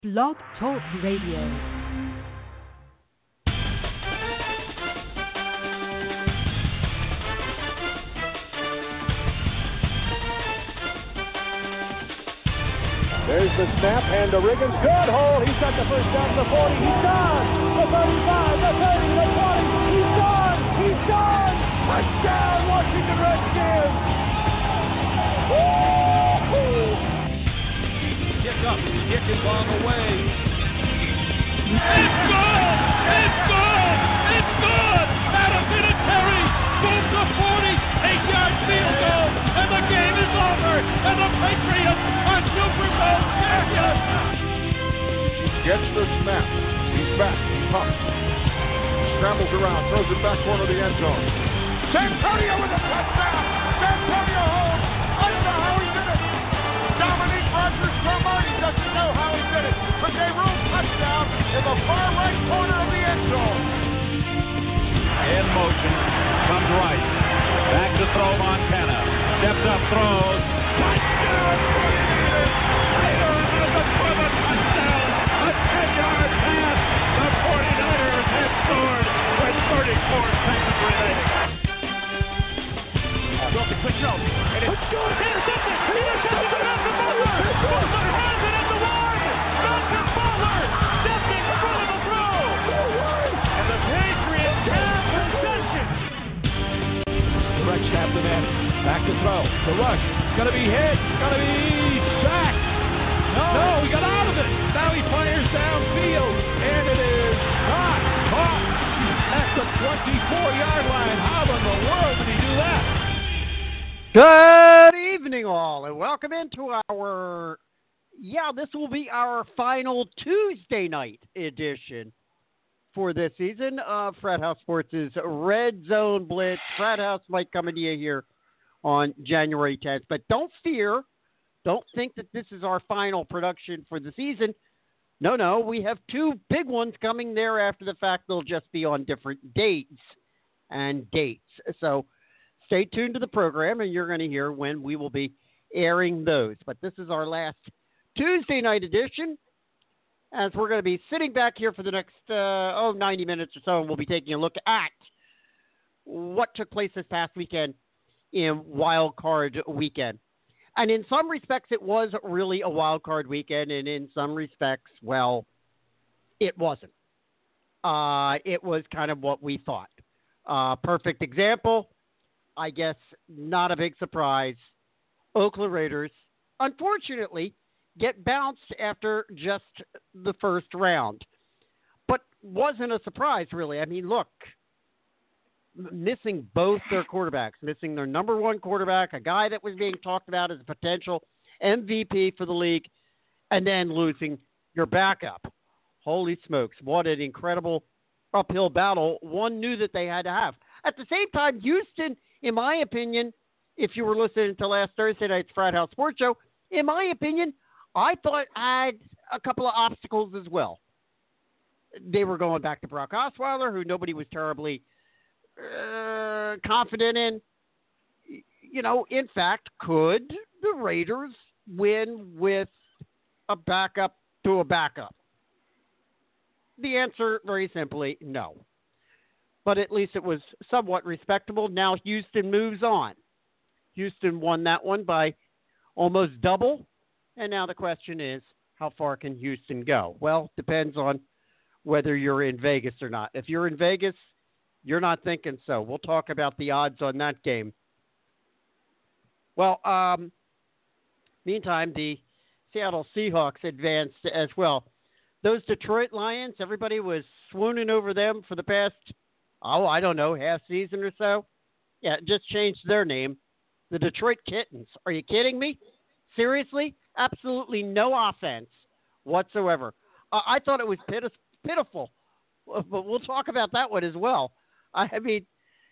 Blog Talk Radio. There's the snap, and the Riggins, good hold. He's got the first down to the 40. He's done. The 35, the 30, the 20. He's done. He's done. Touchdown, Washington Redskins. Woo-hoo! Kick up. Kick is on the way. It's good. It's good. It's good. Adam Vinatieri goes to 40. 8-yard field goal, and the game is over. And the Patriots are Super Bowl champions. Gets the snap. He's back. He pumps. Scrambles around. Throws it back corner of the end zone. Santonio with a touchdown. Santonio home. I don't know how he did it. Dominique Rodgers-Cromartie doesn't know how he did it. But they ruled touchdown in the far right corner of the end zone. In motion. Comes right. Back to throw Montana. Steps up, throws. Touchdown! 49ers! Taylor out of the a touchdown! A 10-yard pass! The 49ers have scored with 34 seconds remaining. Wilson, quick throw. And it's good. Intercepted! Intercepted! Malcolm Butler! Butler has it at the 1! Malcolm Butler stepped in front of the throw! And the Patriots have possession! Direct snap to man. Back to throw. The rush. Gonna be hit. Gonna be sacked. No, he got out of it. Now he fires downfield. And it is not caught at the 24-yard line. How in the world did he do that? Good evening, all, and welcome into this will be our final Tuesday night edition for this season of Frat House Sports' Red Zone Blitz. Frat House might come into you here on January 10th, but don't fear. Don't think that this is our final production for the season. No, we have two big ones coming there after the fact. They'll just be on different dates. So stay tuned to the program, and you're going to hear when we will be airing those. But this is our last Tuesday night edition, as we're going to be sitting back here for the next 90 minutes or so, and we'll be taking a look at what took place this past weekend in Wild Card Weekend. And in some respects, it was really a Wild Card Weekend, and in some respects, well, it wasn't. It was kind of what we thought. Perfect example, I guess not a big surprise. Oakland Raiders, unfortunately, get bounced after just the first round. But wasn't a surprise, really. I mean, look, missing both their quarterbacks, missing their number one quarterback, a guy that was being talked about as a potential MVP for the league, and then losing your backup. Holy smokes, what an incredible uphill battle one knew that they had to have. At the same time, Houston, in my opinion, if you were listening to last Thursday night's Frat House Sports Show, in my opinion, I thought had a couple of obstacles as well. They were going back to Brock Osweiler, who nobody was terribly confident in. You know, in fact, could the Raiders win with a backup to a backup? The answer, very simply, no. But at least it was somewhat respectable. Now Houston moves on. Houston won that one by almost double. And now the question is, how far can Houston go? Well, depends on whether you're in Vegas or not. If you're in Vegas, you're not thinking so. We'll talk about the odds on that game. Well, meantime, the Seattle Seahawks advanced as well. Those Detroit Lions, everybody was swooning over them for the past, half season or so. Yeah, just changed their name. The Detroit Kittens. Are you kidding me? Seriously? Absolutely no offense whatsoever. I thought it was pitiful, but we'll talk about that one as well. I mean,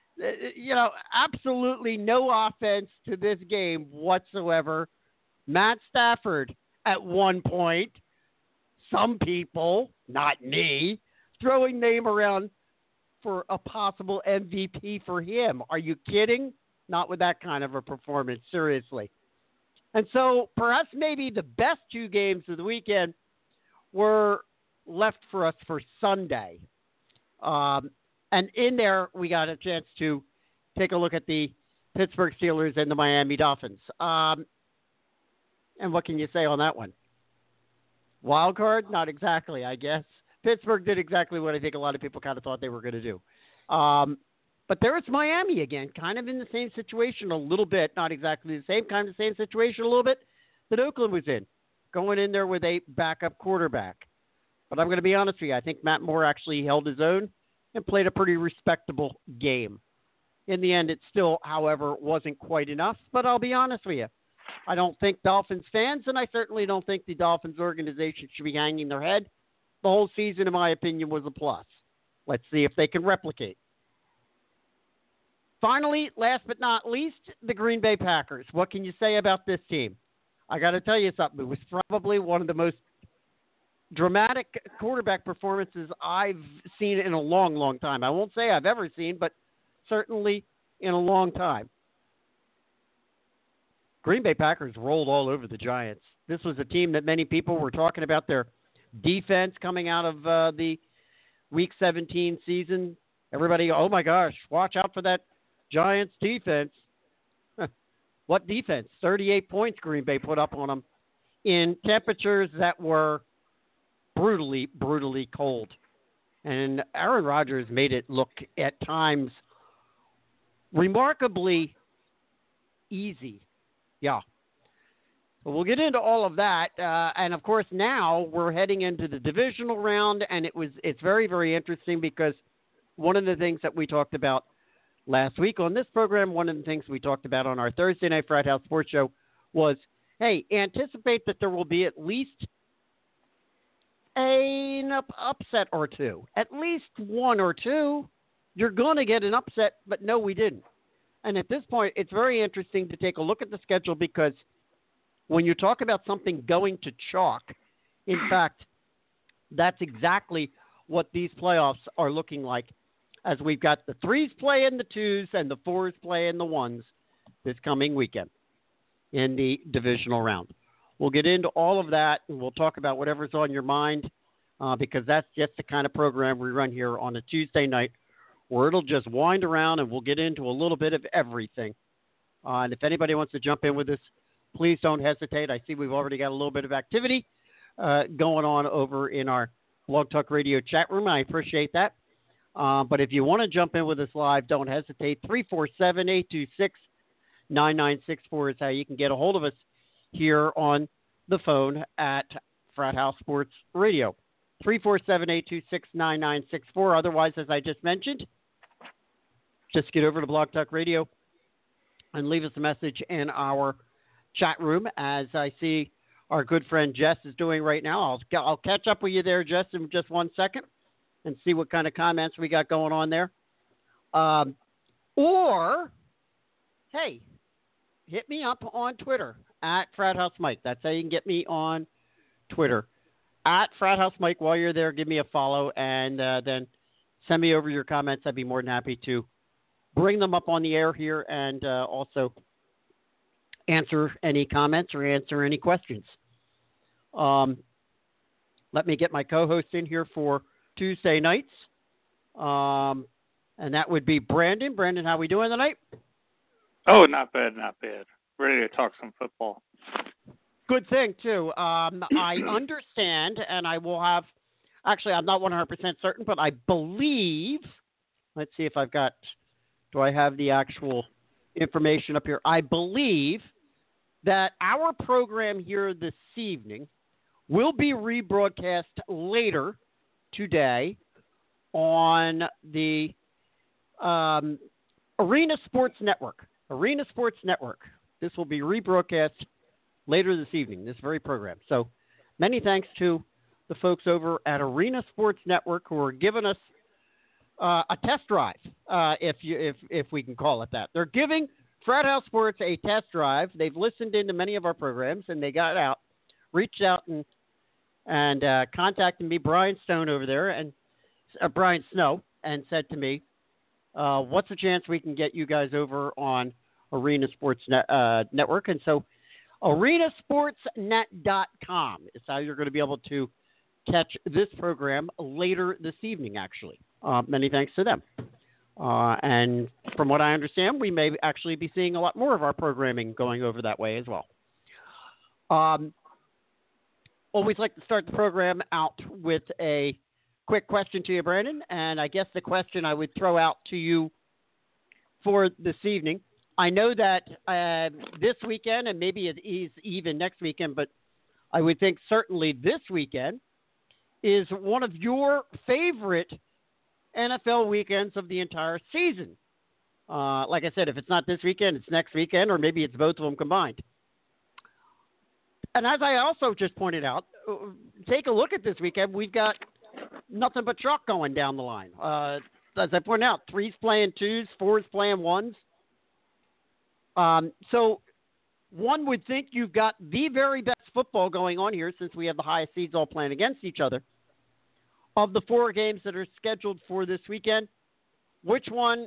absolutely no offense to this game whatsoever. Matt Stafford, at one point, some people, not me, throwing name around for a possible MVP for him. Are you kidding? Not with that kind of a performance, seriously. And so perhaps maybe the best two games of the weekend were left for us for Sunday. And in there, we got a chance to take a look at the Pittsburgh Steelers and the Miami Dolphins. And what can you say on that one? Wild card? Not exactly, I guess. Pittsburgh did exactly what I think a lot of people kind of thought they were going to do. But there it's Miami again, kind of in the same situation a little bit. Not exactly the same, kind of the same situation a little bit that Oakland was in, going in there with a backup quarterback. But I'm going to be honest with you. I think Matt Moore actually held his own and played a pretty respectable game. In the end, it still, however, wasn't quite enough. But I'll be honest with you. I don't think Dolphins fans, and I certainly don't think the Dolphins organization should be hanging their head. The whole season, in my opinion, was a plus. Let's see if they can replicate. Finally, last but not least, the Green Bay Packers. What can you say about this team? I got to tell you something. It was probably one of the most dramatic quarterback performances I've seen in a long, long time. I won't say I've ever seen, but certainly in a long time. Green Bay Packers rolled all over the Giants. This was a team that many people were talking about their defense coming out of the Week 17 season. Everybody, oh my gosh, watch out for that Giants defense. What defense? 38 points Green Bay put up on them in temperatures that were brutally, brutally cold. And Aaron Rodgers made it look at times remarkably easy. Yeah. So we'll get into all of that. And, of course, now we're heading into the divisional round, and it's very, very interesting because one of the things that we talked about last week on this program, one of the things we talked about on our Thursday Night Frat House Sports Show was, hey, anticipate that there will be at least an upset or two. At least one or two. You're going to get an upset, but no, we didn't. And at this point, it's very interesting to take a look at the schedule because when you talk about something going to chalk, in fact, that's exactly what these playoffs are looking like, as we've got the 3s playing the 2s and the 4s playing the 1s this coming weekend in the divisional round. We'll get into all of that, and we'll talk about whatever's on your mind because that's just the kind of program we run here on a Tuesday night where it'll just wind around and we'll get into a little bit of everything. And if anybody wants to jump in with us, please don't hesitate. I see we've already got a little bit of activity going on over in our Blog Talk Radio chat room. I appreciate that. But if you want to jump in with us live, don't hesitate. 347-826-9964 is how you can get a hold of us here on the phone at Frat House Sports Radio. 347-826-9964. Otherwise, as I just mentioned, just get over to Blog Talk Radio and leave us a message in our chat room, as I see our good friend Jess is doing right now. I'll catch up with you there, Jess, in just 1 second and see what kind of comments we got going on there. Or, hey, hit me up on Twitter at Frat House Mike. That's how you can get me on Twitter. At Frat House Mike. While you're there, give me a follow and then send me over your comments. I'd be more than happy to bring them up on the air here and also answer any comments or answer any questions. Let me get my co-host in here for Tuesday nights. And that would be Brandon. Brandon, how we doing tonight? Oh, not bad, not bad. Ready to talk some football. Good thing, too. I understand, and I will have, actually, I'm not 100% certain, but I believe, let's see if I've got, do I have the actual information up here? I believe that our program here this evening will be rebroadcast later today on the Arena Sports Network. Arena Sports Network. This will be rebroadcast later this evening, this very program. So many thanks to the folks over at Arena Sports Network who are giving us a test drive, if we can call it that. They're giving Frat House Sports a test drive. They've listened into many of our programs, and they got out, reached out, and contacted me, Brian Stone over there, and Brian Snow, and said to me, what's the chance we can get you guys over on Arena Sports Network? And so arenasportsnet.com is how you're going to be able to catch this program later this evening, actually. Many thanks to them. And from what I understand, we may actually be seeing a lot more of our programming going over that way as well. Always like to start the program out with a quick question to you, Brandon. And I guess the question I would throw out to you for this evening, I know that this weekend, and maybe it is even next weekend, but I would think certainly this weekend is one of your favorite NFL weekends of the entire season. Like I said, if it's not this weekend, it's next weekend, or maybe it's both of them combined. And as I also just pointed out, take a look at this weekend. We've got nothing but chalk going down the line. As I pointed out, 3's playing 2s, 4's playing 1s. So one would think you've got the very best football going on here, since we have the highest seeds all playing against each other. Of the 4 games that are scheduled for this weekend, which one?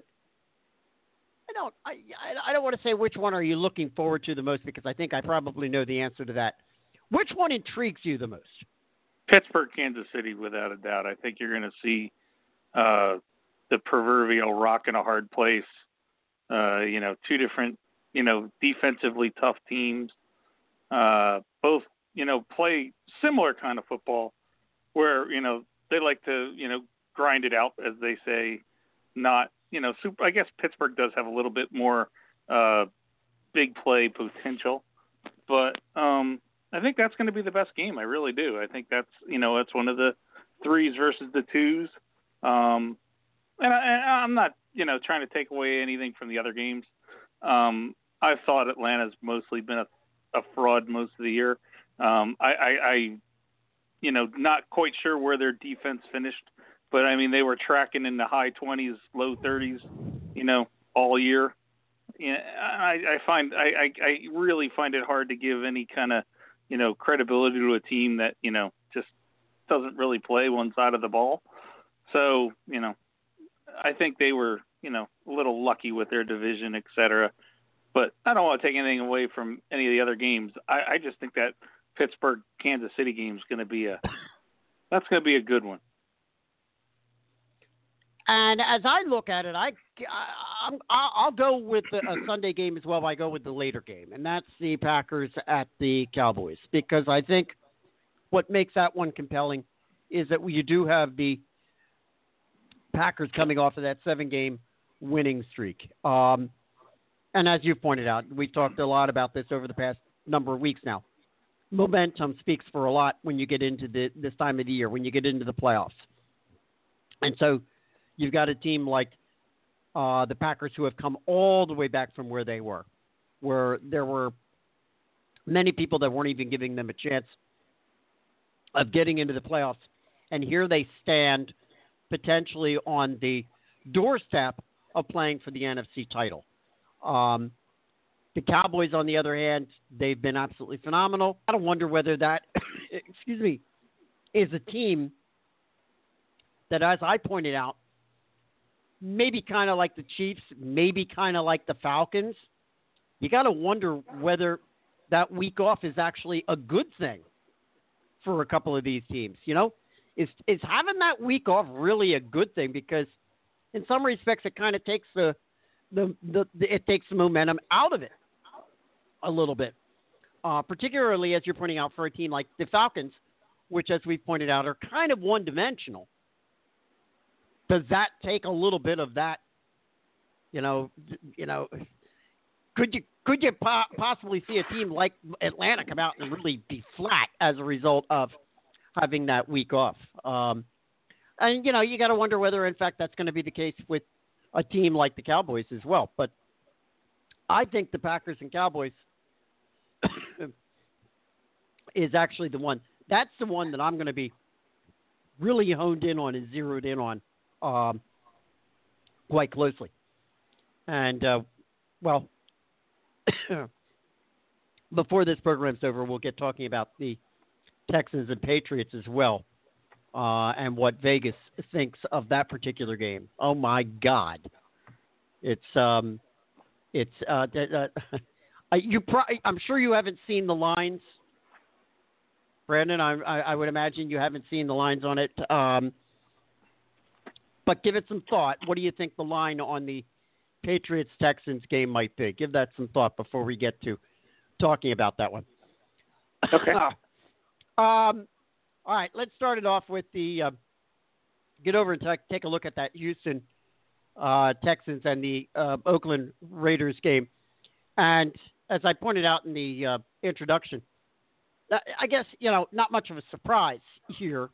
I don't want to say which one are you looking forward to the most, because I think I probably know the answer to that. Which one intrigues you the most? Pittsburgh, Kansas City, without a doubt. I think you're going to see the proverbial rock in a hard place. 2 different, defensively tough teams. Both, play similar kind of football where, they like to, grind it out, as they say, not, super. I guess Pittsburgh does have a little bit more big play potential, but I think that's going to be the best game. I really do. I think that's, it's one of the 3s versus the 2s. And I'm not, trying to take away anything from the other games. I thought Atlanta's mostly been a fraud most of the year. I not quite sure where their defense finished, but I mean, they were tracking in the high 20s, low 30s, all year. I really find it hard to give any kind of, credibility to a team that, just doesn't really play one side of the ball. So, I think they were, a little lucky with their division, et cetera. But I don't want to take anything away from any of the other games. I just think that Pittsburgh, Kansas City game is going to be that's going to be a good one. And as I look at it, I'll go with a Sunday game as well. I go with the later game, and that's the Packers at the Cowboys, because I think what makes that one compelling is that you do have the Packers coming off of that 7-game winning streak. And as you've pointed out, we've talked a lot about this over the past number of weeks now. Momentum speaks for a lot when you get into this time of the year, when you get into the playoffs. And so you've got a team like the Packers who have come all the way back from where they were, where there were many people that weren't even giving them a chance of getting into the playoffs. And here they stand potentially on the doorstep of playing for the NFC title. The Cowboys, on the other hand, they've been absolutely phenomenal. I don't wonder whether that, is a team that, as I pointed out, maybe kind of like the Chiefs, maybe kind of like the Falcons. You got to wonder whether that week off is actually a good thing for a couple of these teams. Is having that week off really a good thing? Because in some respects, it kind of takes it takes the momentum out of it a little bit, particularly as you're pointing out for a team like the Falcons, which, as we pointed out, are kind of one-dimensional. Does that take a little bit of that? Could you possibly see a team like Atlanta come out and really be flat as a result of having that week off? And you got to wonder whether, in fact, that's going to be the case with a team like the Cowboys as well. But I think the Packers and Cowboys is actually the one. That's the one that I'm going to be really honed in on and zeroed in on quite closely. And, before this program's over, we'll get talking about the Texans and Patriots as well, and what Vegas thinks of that particular game. Oh my God. I'm sure you haven't seen the lines Brandon, I would imagine you haven't seen the lines on it. But give it some thought. What do you think the line on the Patriots-Texans game might be? Give that some thought before we get to talking about that one. Okay. All right, let's start it off with the get over and take a look at that Houston Texans and the Oakland Raiders game. And as I pointed out in the introduction, I guess, not much of a surprise here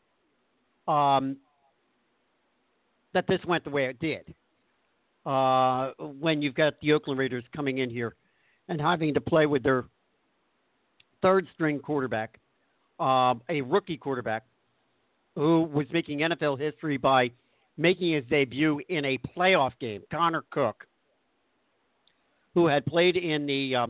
that this went the way it did. When you've got the Oakland Raiders coming in here and having to play with their third-string quarterback, a rookie quarterback, who was making NFL history by making his debut in a playoff game, Connor Cook, who had played in the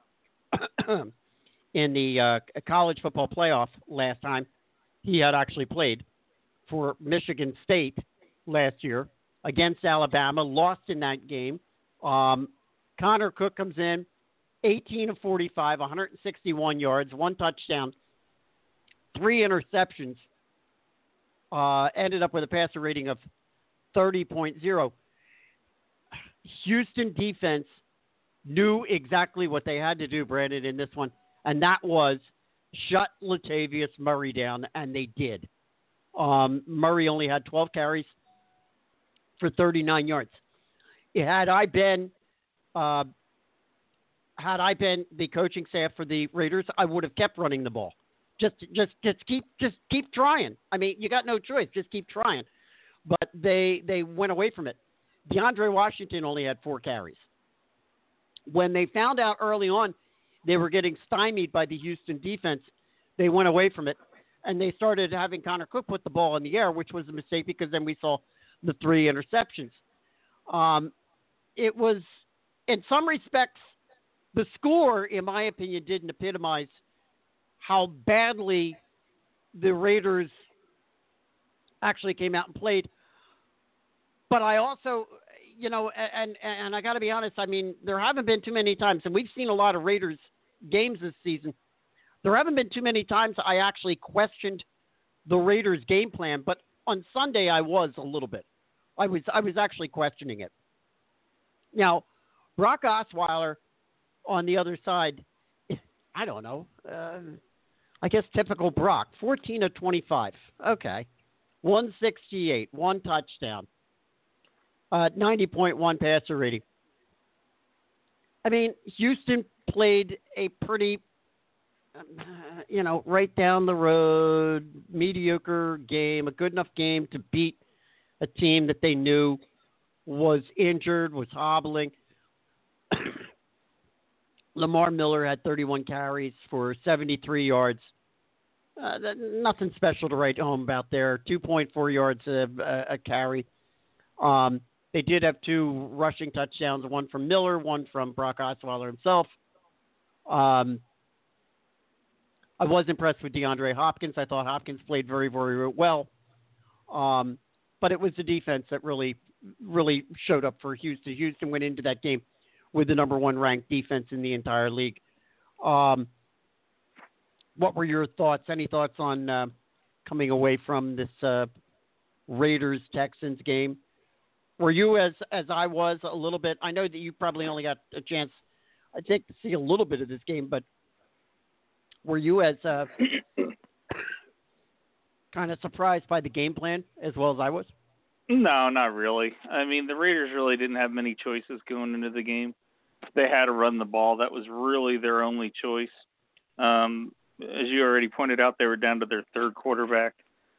college football playoff last time. He had actually played for Michigan State last year against Alabama, lost in that game. Connor Cook comes in, 18 of 45, 161 yards, 1 touchdown, 3 interceptions, ended up with a passer rating of 30.0. Houston defense knew exactly what they had to do, Brandon, in this one, and that was shut Latavius Murray down, and they did. Murray only had 12 carries for 39 yards. Had I been the coaching staff for the Raiders, I would have kept running the ball. Just keep trying. I mean, you got no choice. Just keep trying. But they went away from it. DeAndre Washington only had 4 carries. When they found out early on they were getting stymied by the Houston defense, they went away from it, and they started having Connor Cook put the ball in the air, which was a mistake because then we saw the 3 interceptions. It was, in some respects, the score, in my opinion, didn't epitomize how badly the Raiders actually came out and played. But I also, and I got to be honest, I mean, there haven't been too many times, and we've seen a lot of Raiders games this season. There haven't been too many times I actually questioned the Raiders' game plan, but on Sunday I was a little bit. I was actually questioning it. Now, Brock Osweiler on the other side, I don't know. I guess typical Brock, 14 of 25. Okay. 168, 1 touchdown, 90.1 passer rating. I mean, Houston played a pretty, right down the road, mediocre game, a good enough game to beat a team that they knew was injured, was hobbling. Lamar Miller had 31 carries for 73 yards. Nothing special to write home about there. 2.4 yards a carry. They did have 2 rushing touchdowns, one from Miller, one from Brock Osweiler himself. I was impressed with DeAndre Hopkins. I thought Hopkins played very, very well. But it was the defense that really, really showed up for Houston. Houston went into that game with the number 1 ranked defense in the entire league. What were your thoughts? Any thoughts on coming away from this Raiders-Texans game? Were you, as I was, a little bit? I know that you probably only got a chance, I think, to see a little bit of this game, but were you as kind of surprised by the game plan as well as I was? No, not really. I mean, the Raiders really didn't have many choices going into the game. They had to run the ball. That was really their only choice. As you already pointed out, they were down to their 3rd quarterback.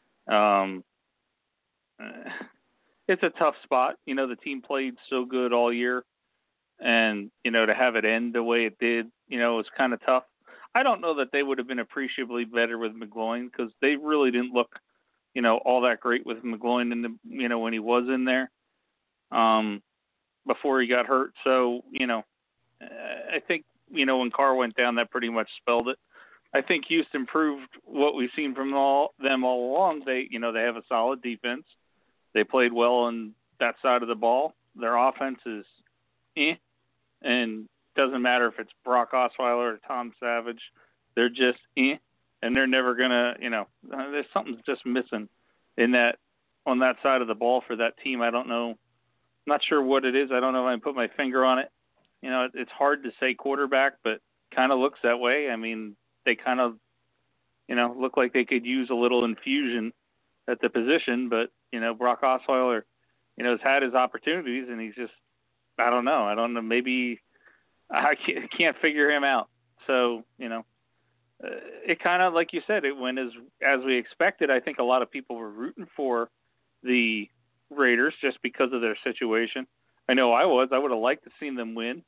It's a tough spot. The team played so good all year. And, to have it end the way it did, was kind of tough. I don't know that they would have been appreciably better with McGloin because they really didn't look, all that great with McGloin in the, when he was in there, before he got hurt. So, I think, when Carr went down, that pretty much spelled it. I think Houston proved what we've seen from them all along. They have a solid defense. They played well on that side of the ball. Their offense is and doesn't matter if it's Brock Osweiler or Tom Savage. They're just and they're never gonna, there's something's just missing in that on that side of the ball for that team. I don't know. I'm not sure what it is. I don't know if I can put my finger on it. It's hard to say quarterback, but kind of looks that way. I mean, they kind of, look like they could use a little infusion at the position, but, Brock Osweiler, has had his opportunities, and he's just, I don't know. Maybe I can't figure him out. So, it kind of, like you said, it went as we expected. I think a lot of people were rooting for the Raiders just because of their situation. I know I was. I would have liked to seen them win.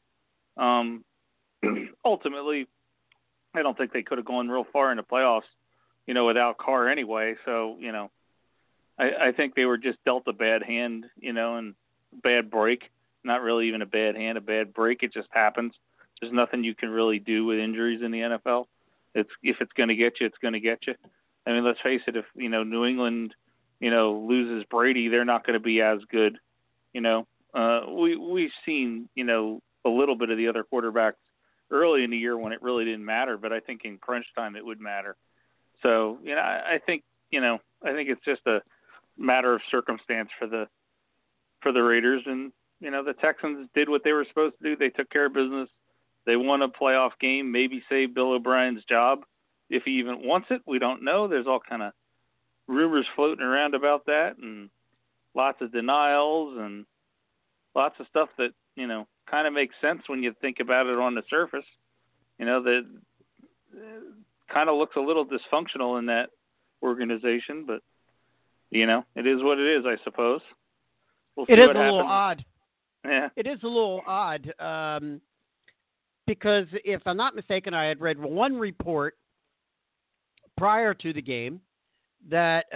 Ultimately, I don't think they could have gone real far in the playoffs, without Carr anyway. So, I think they were just dealt a bad hand, and bad break. Not really even a bad hand, a bad break. It just happens. There's nothing you can really do with injuries in the NFL. If it's going to get you, it's going to get you. I mean, let's face it. If New England, loses Brady, they're not going to be as good. We've seen a little bit of the other quarterbacks early in the year when it really didn't matter, but I think in crunch time it would matter. So I think it's just a matter of circumstance for the Raiders, and the Texans did what they were supposed to do. They took care of business. They won a playoff game, maybe saved Bill O'Brien's job. If he even wants it, we don't know. There's all kind of rumors floating around about that, and lots of denials and lots of stuff that, kind of makes sense when you think about it on the surface. That kind of looks a little dysfunctional in that organization, but, it is what it is, I suppose. We'll see it is what a little happens. odd. Yeah. It is a little odd because if I'm not mistaken, I had read one report prior to the game that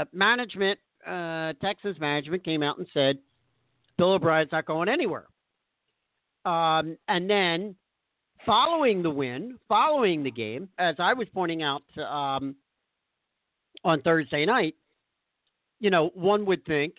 Texas management came out and said Bill O'Brien's not going anywhere. And then following the game, as I was pointing out on Thursday night, one would think,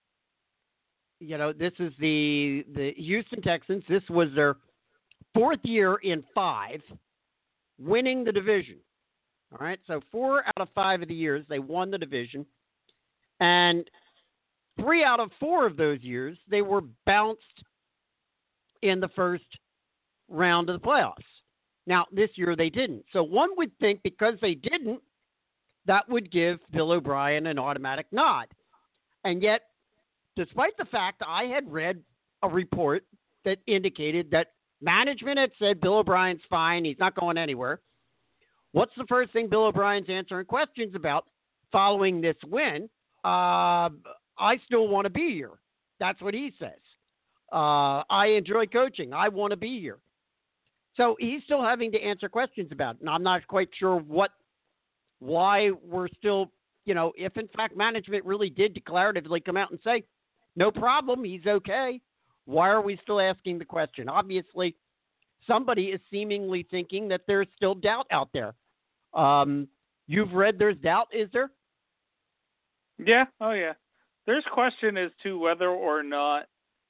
this is the Houston Texans. This was their 4th year in 5 winning the division. All right, so 4 out of 5 of the years they won the division, and 3 out of 4 of those years they were bounced in the first round of the playoffs. Now, this year they didn't. So one would think because they didn't, that would give Bill O'Brien an automatic nod. And yet, despite the fact I had read a report that indicated that management had said Bill O'Brien's fine, he's not going anywhere, what's the first thing Bill O'Brien's answering questions about following this win? I still want to be here. That's what he says. I enjoy coaching. I want to be here. So he's still having to answer questions about it. And I'm not quite sure why we're still, if in fact management really did declaratively come out and say, no problem, he's okay, why are we still asking the question? Obviously, somebody is seemingly thinking that there's still doubt out there. You've read there's doubt, is there? Yeah. Oh, yeah. There's question as to whether or not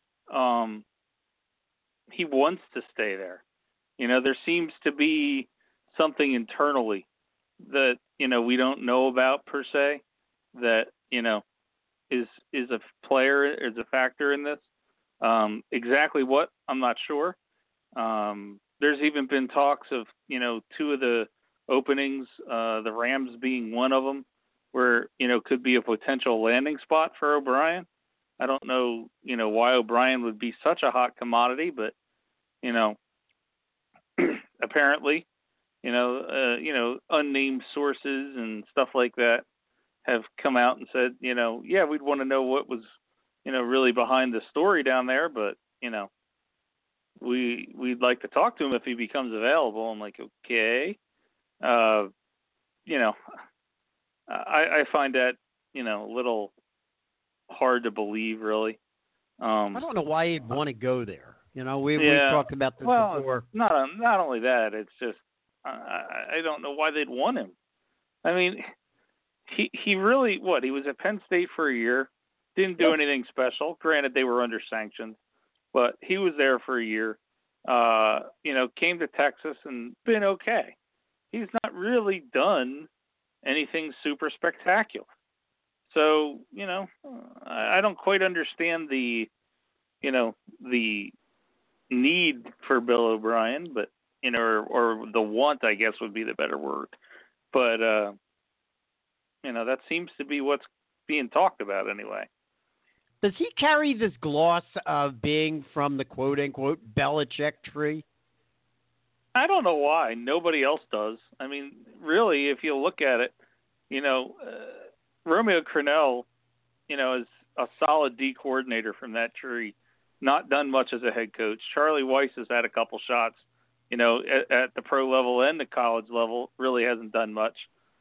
he wants to stay there. There seems to be something internally that, we don't know about per se that, is a player, is a factor in this. Exactly what, I'm not sure. There's even been talks of, 2 of the openings, the Rams being one of them, where, could be a potential landing spot for O'Brien. I don't know, why O'Brien would be such a hot commodity, but, apparently, unnamed sources and stuff like that have come out and said, yeah, we'd want to know what was, really behind the story down there, but, we'd like to talk to him if he becomes available. I'm like, okay. I find that, a little hard to believe, really. I don't know why he'd want to go there. We've talked about this before. Not only that, it's just I don't know why they'd want him. I mean, he really he was at Penn State for a year, didn't do anything special. Granted, they were under sanctions, but he was there for a year. Came to Texas and been okay. he's not really done anything super spectacular. So, I don't quite understand the need for Bill O'Brien, but, or the want, I guess would be the better word. But, that seems to be what's being talked about anyway. Does he carry this gloss of being from the quote-unquote Belichick tree? I don't know why. Nobody else does. I mean, really, if you look at it, Romeo Crennel, is a solid D coordinator from that tree. Not done much as a head coach. Charlie Weiss has had a couple shots, at the pro level and the college level. Really hasn't done much.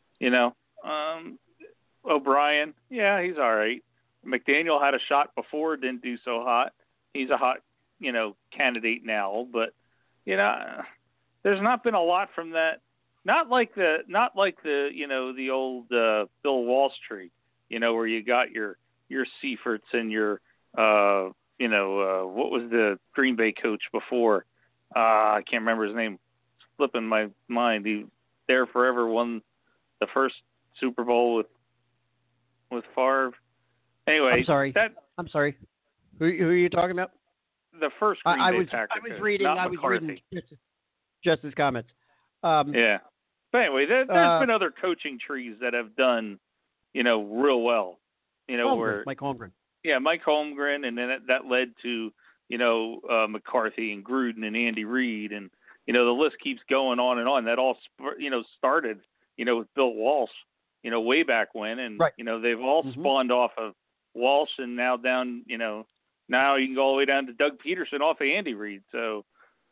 O'Brien, yeah, he's all right. McDaniel had a shot before, didn't do so hot. He's a hot, candidate now. But, there's not been a lot from that. Not like the the old Bill Walsh tree, where you got your Seiferts and your what was the Green Bay coach before? I can't remember his name. It's slipping my mind. He there forever, won the first Super Bowl with Favre. Anyway, I'm sorry. Who are you talking about? The first Green Bay Packers. I was reading just his comments. Yeah. But anyway, there's been other coaching trees that have done, real well. Where Mike Holmgren. Yeah, Mike Holmgren, and then that led to, McCarthy and Gruden and Andy Reid, and the list keeps going on and on. That all started, with Bill Walsh, way back when, and right. They've all spawned off of Walsh, and now down, now you can go all the way down to Doug Peterson off of Andy Reid. So,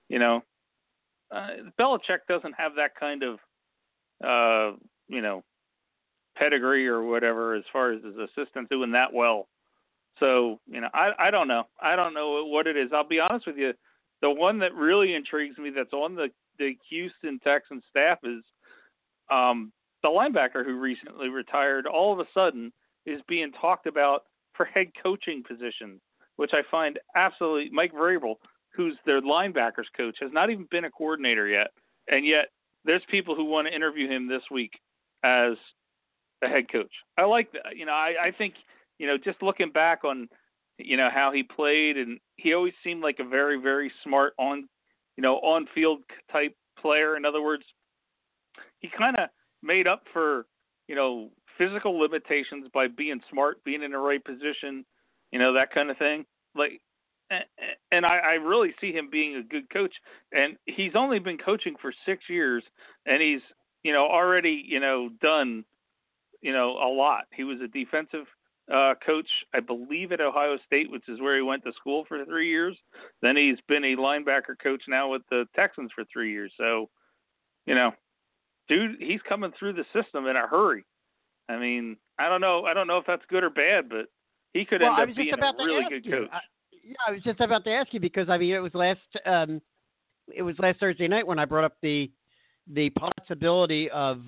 Belichick doesn't have that kind of, pedigree or whatever as far as his assistant doing that well. So, I don't know. I don't know what it is. I'll be honest with you. The one that really intrigues me that's on the Houston Texans staff is the linebacker who recently retired. All of a sudden is being talked about for head coaching positions, which I find absolutely. Mike Vrabel, who's their linebackers coach, has not even been a coordinator yet, and yet there's people who want to interview him this week as a head coach. I like that. I think, just looking back on, how he played, and he always seemed like a very, very smart on-field type player. In other words, he kind of made up for, physical limitations by being smart, being in the right position, that kind of thing. And I really see him being a good coach. And he's only been coaching for 6 years, and he's, already, done, a lot. He was a defensive coach, I believe, at Ohio State, which is where he went to school for 3 years. Then he's been a linebacker coach now with the Texans for 3 years. So, dude, he's coming through the system in a hurry. I mean, I don't know if that's good or bad, but he could end up being a really good coach. I was just about to ask you because it was last Thursday night when I brought up the possibility of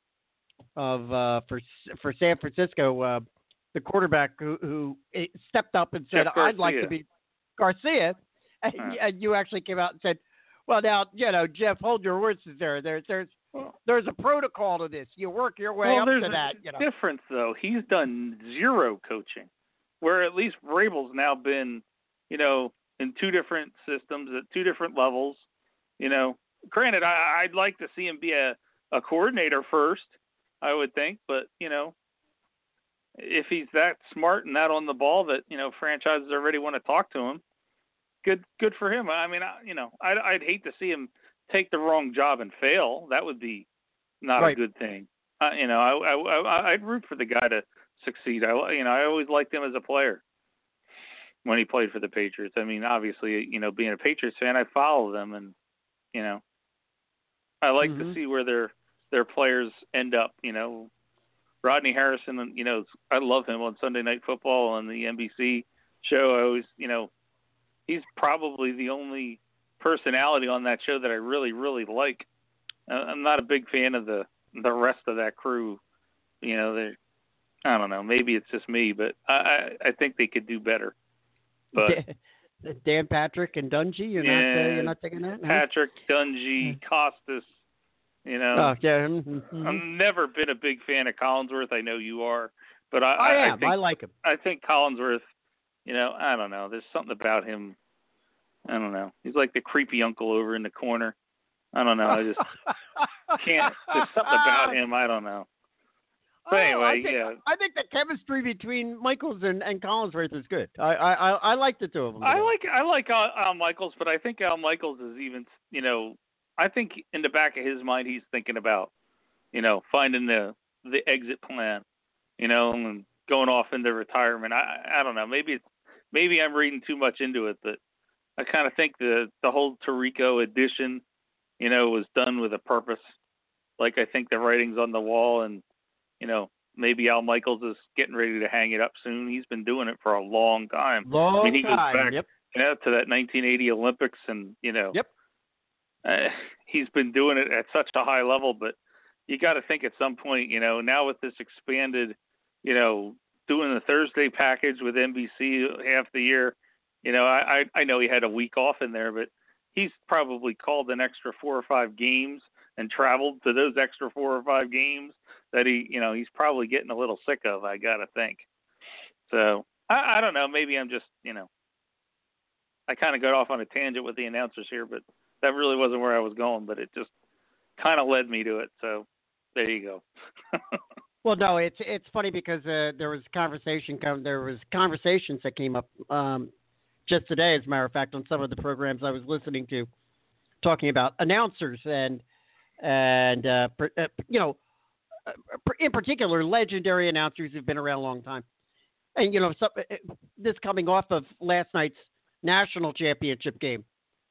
for San Francisco, the quarterback who stepped up and said, "I'd like to be Garcia," and you actually came out and said, "Well, now Jeff, hold your horses there. There's a protocol to this. You work your way up to that." There's a difference, though. He's done zero coaching, where at least Vrabel's now been, in two different systems at two different levels. Granted, I'd like to see him be a coordinator first, I would think, but if he's that smart and that on the ball that franchises already want to talk to him, good for him. I mean, I'd hate to see him take the wrong job and fail. That would be not a good thing. I'd root for the guy to succeed. I always liked him as a player when he played for the Patriots. I mean, obviously, being a Patriots fan, I follow them, and I like to see where their players end up. Rodney Harrison, I love him on Sunday Night Football on the NBC show. I always, he's probably the only personality on that show that I really, really like. I'm not a big fan of the rest of that crew. I don't know. Maybe it's just me, but I think they could do better. But Dan Patrick and Dungy, you're not taking that? No? Patrick, Dungy, Costas, You know, yeah. I've never been a big fan of Collinsworth. I know you are, but I am. think, I like him. I think Collinsworth. You know, I don't know. There's something about him. I don't know. He's like the creepy uncle over in the corner. I don't know. I just can't. There's something about him. I don't know. But anyway, I think the chemistry between Michaels and Collinsworth is good. I like the two of them. I like Al Michaels, but I think Al Michaels is even. You know, I think in the back of his mind he's thinking about, you know, finding the exit plan, you know, and going off into retirement. I don't know. Maybe I'm reading too much into it, but I kind of think the whole Tirico edition, you know, was done with a purpose. Like I think the writing's on the wall, and you know, maybe Al Michaels is getting ready to hang it up soon. He's been doing it for a long time. He goes back, you know, to that 1980 Olympics, and you know, he's been doing it at such a high level. But you got to think at some point, you know, now with this expanded, you know, doing the Thursday package with NBC half the year, you know, I know he had a week off in there, but he's probably called an extra 4 or 5 games and traveled to those extra 4 or 5 games that he's probably getting a little sick of, I got to think. So I don't know. Maybe I'm just, you know, I kind of got off on a tangent with the announcers here, but that really wasn't where I was going, but it just kind of led me to it. So there you go. Well, no, it's funny because there was conversations that came up just today, as a matter of fact, on some of the programs I was listening to, talking about announcers and you know, in particular, legendary announcers who've been around a long time. And, you know, this coming off of last night's national championship game,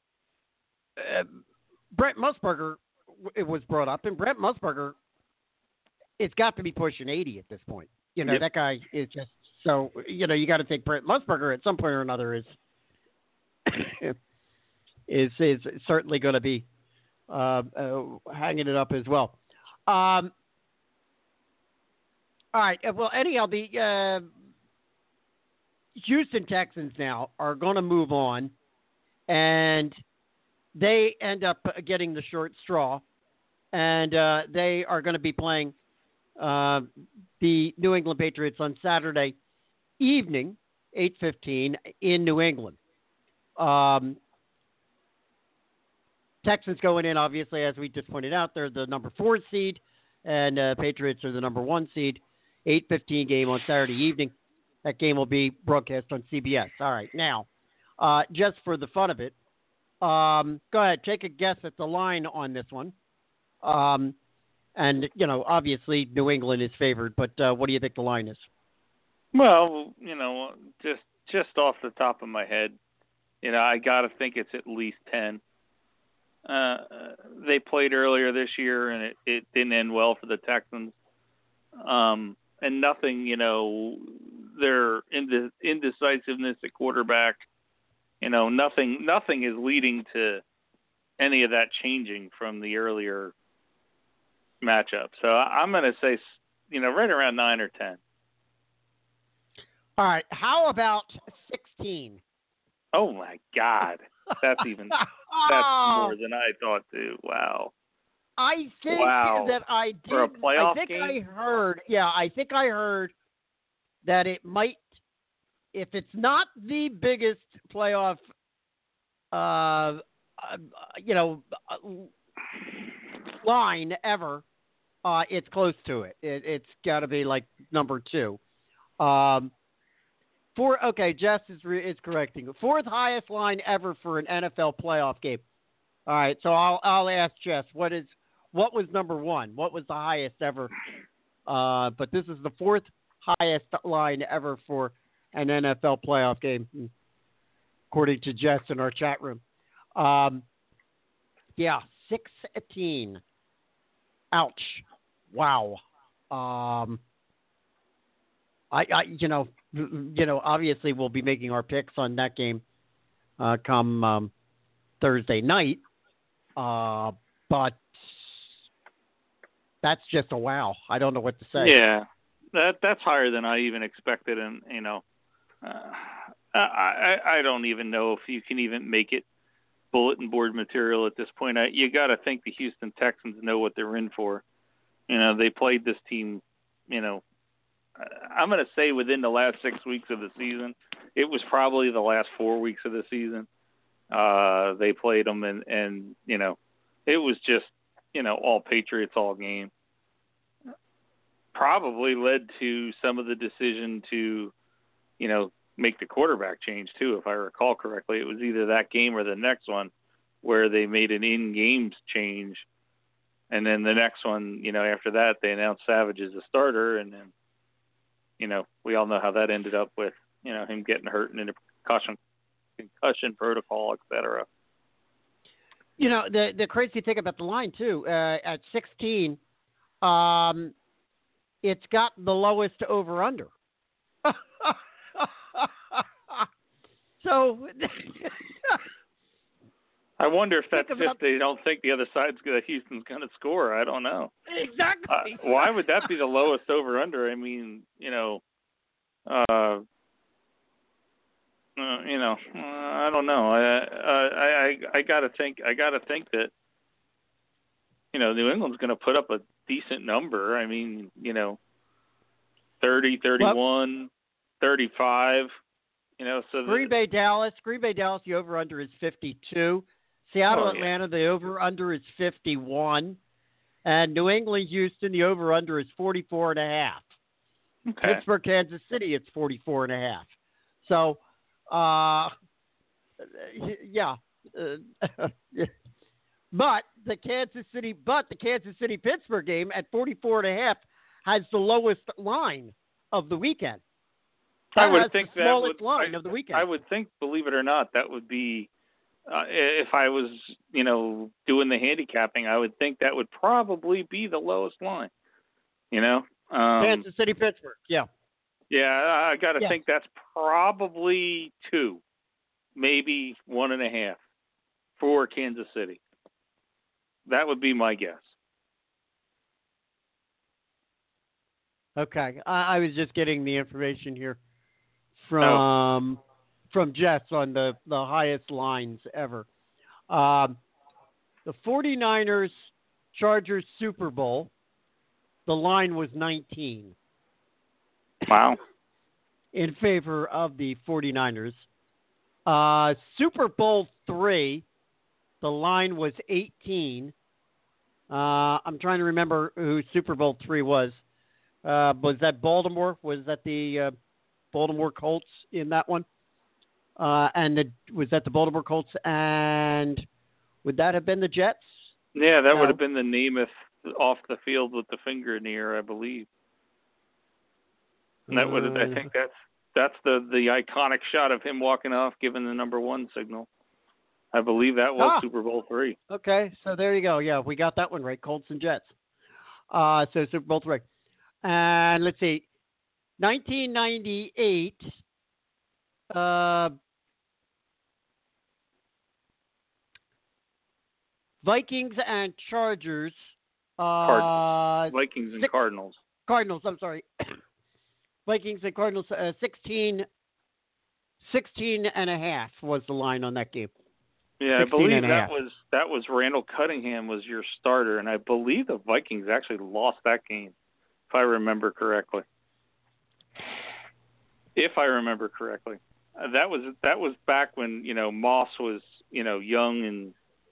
Brent Musburger was brought up, and Brent Musburger, it's got to be pushing 80 at this point. You know, That guy is just so, you know, you got to take Brent Musburger at some point or another is certainly going to be hanging it up as well. All right. Well, anyhow, the Houston Texans now are going to move on, and they end up getting the short straw, and they are going to be playing the New England Patriots on Saturday evening, 8:15 in New England. Texans going in, obviously, as we just pointed out, they're the number 4 seed, and Patriots are the number 1 seed. 8:15 game on Saturday evening. That game will be broadcast on CBS. All right, now, just for the fun of it, go ahead, take a guess at the line on this one. And, you know, obviously New England is favored, but what do you think the line is? Well, you know, just off the top of my head, you know, I got to think it's at least 10. They played earlier this year, and it didn't end well for the Texans. And nothing, you know, their indecisiveness at quarterback, you know, nothing is leading to any of that changing from the earlier matchup. So I'm going to say, you know, right around 9 or 10. All right. How about 16? Oh my God. That's more than I thought too. Wow. I think that I did. For a playoff game? I think I heard that it might, if it's not the biggest playoff, line ever, it's close to it. It's got to be like number 2. Jess is correcting. 4th highest line ever for an NFL playoff game. All right, so I'll ask Jess, what was number 1? What was the highest ever? But this is the 4th highest line ever for an NFL playoff game, according to Jess in our chat room. 16. Ouch. Wow. Obviously we'll be making our picks on that game come Thursday night. But that's just a wow. I don't know what to say. Yeah, that's higher than I even expected, and you know, I don't even know if you can even make it bulletin board material at this point. You got to think the Houston Texans know what they're in for. They played this team, I'm going to say within the last 6 weeks of the season. It was probably the last 4 weeks of the season. They played them, and it was just, all Patriots all game. Probably led to some of the decision to, make the quarterback change too, if I recall correctly. It was either that game or the next one where they made an in-game change. And then the next one, after that, they announced Savage as a starter. And then, we all know how that ended up with, him getting hurt and in a concussion protocol, et cetera. The crazy thing about the line, too, at 16, it's got the lowest over-under. So I wonder if that's if they don't think the other side's that Houston's going to score. I don't know. Exactly. Why would that be the lowest over/under? I mean, I don't know. I gotta think that New England's going to put up a decent number. I mean, 30, 31, 35. So Green Bay, Dallas, the over-under is 52. Seattle, Atlanta, the over-under is 51. And New England, Houston, the over-under is 44.5. Okay. Pittsburgh, Kansas City, it's 44.5. So, but the Kansas City Pittsburgh game at 44.5 has the lowest line of the weekend. I would think the smallest line of the weekend. I would think, believe it or not, that would be if I was, doing the handicapping. I would think that would probably be the lowest line. Kansas City, Pittsburgh. Yeah. Yeah, I got to think that's probably 2, maybe 1.5 for Kansas City. That would be my guess. Okay, I was just getting the information here from Jets on the highest lines ever. The 49ers Chargers Super Bowl, the line was 19. Wow. In favor of the 49ers. Super Bowl III, the line was 18. I'm trying to remember who Super Bowl III was. Was that Baltimore? Was that the Baltimore Colts in that one? Was that the Baltimore Colts? And would that have been the Jets? Yeah, that would have been the Namath off the field with the finger in the air, I believe. And that would have, I think that's the iconic shot of him walking off, giving the number 1 signal. I believe that was Super Bowl III. Okay, so there you go. Yeah, we got that one right. Colts and Jets. So Super Bowl III. And let's see, 1998. Vikings and Chargers. Vikings and Cardinals. Cardinals, I'm sorry. Vikings and Cardinals, 16 and a half was the line on that game. Yeah, I believe that was Randall Cunningham was your starter, and I believe the Vikings actually lost that game, if I remember correctly. That was back when, Moss was, young and,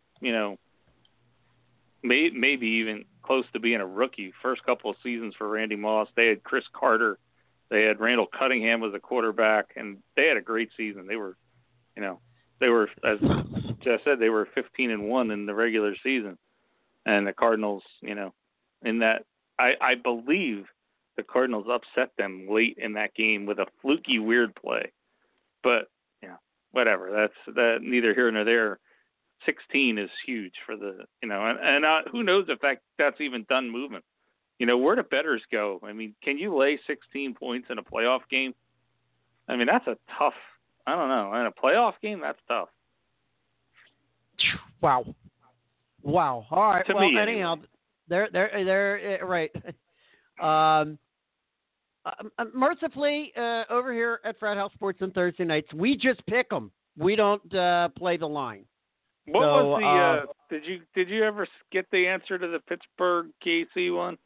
maybe even close to being a rookie. First couple of seasons for Randy Moss. They had Chris Carter. They had Randall Cunningham as a quarterback, and they had a great season. They were, as Jess said, they were 15-1 in the regular season. And the Cardinals, in that, I believe the Cardinals upset them late in that game with a fluky, weird play. But, whatever. That's neither here nor there. 16 is huge for the, and who knows if that's even done movement. Where do bettors go? I mean, can you lay 16 points in a playoff game? I mean, that's a tough, I don't know. In a playoff game, that's tough. Wow. All right. To well, me, anyhow, anyway. they're right. Mercifully, over here at Frat House Sports on Thursday nights, we just pick them. We don't play the line. What So, was the? Did you ever get the answer to the Pittsburgh KC one?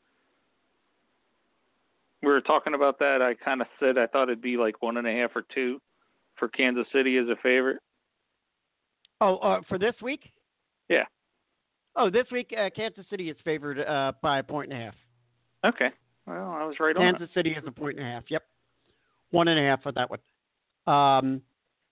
We were talking about that. I kind of said I thought it'd be like 1.5 or 2 for Kansas City as a favorite. for this week? Yeah. Oh, this week Kansas City is favored by 1.5. Okay. Well, I was right on. Kansas City is 1.5. Yep, 1.5 for that one.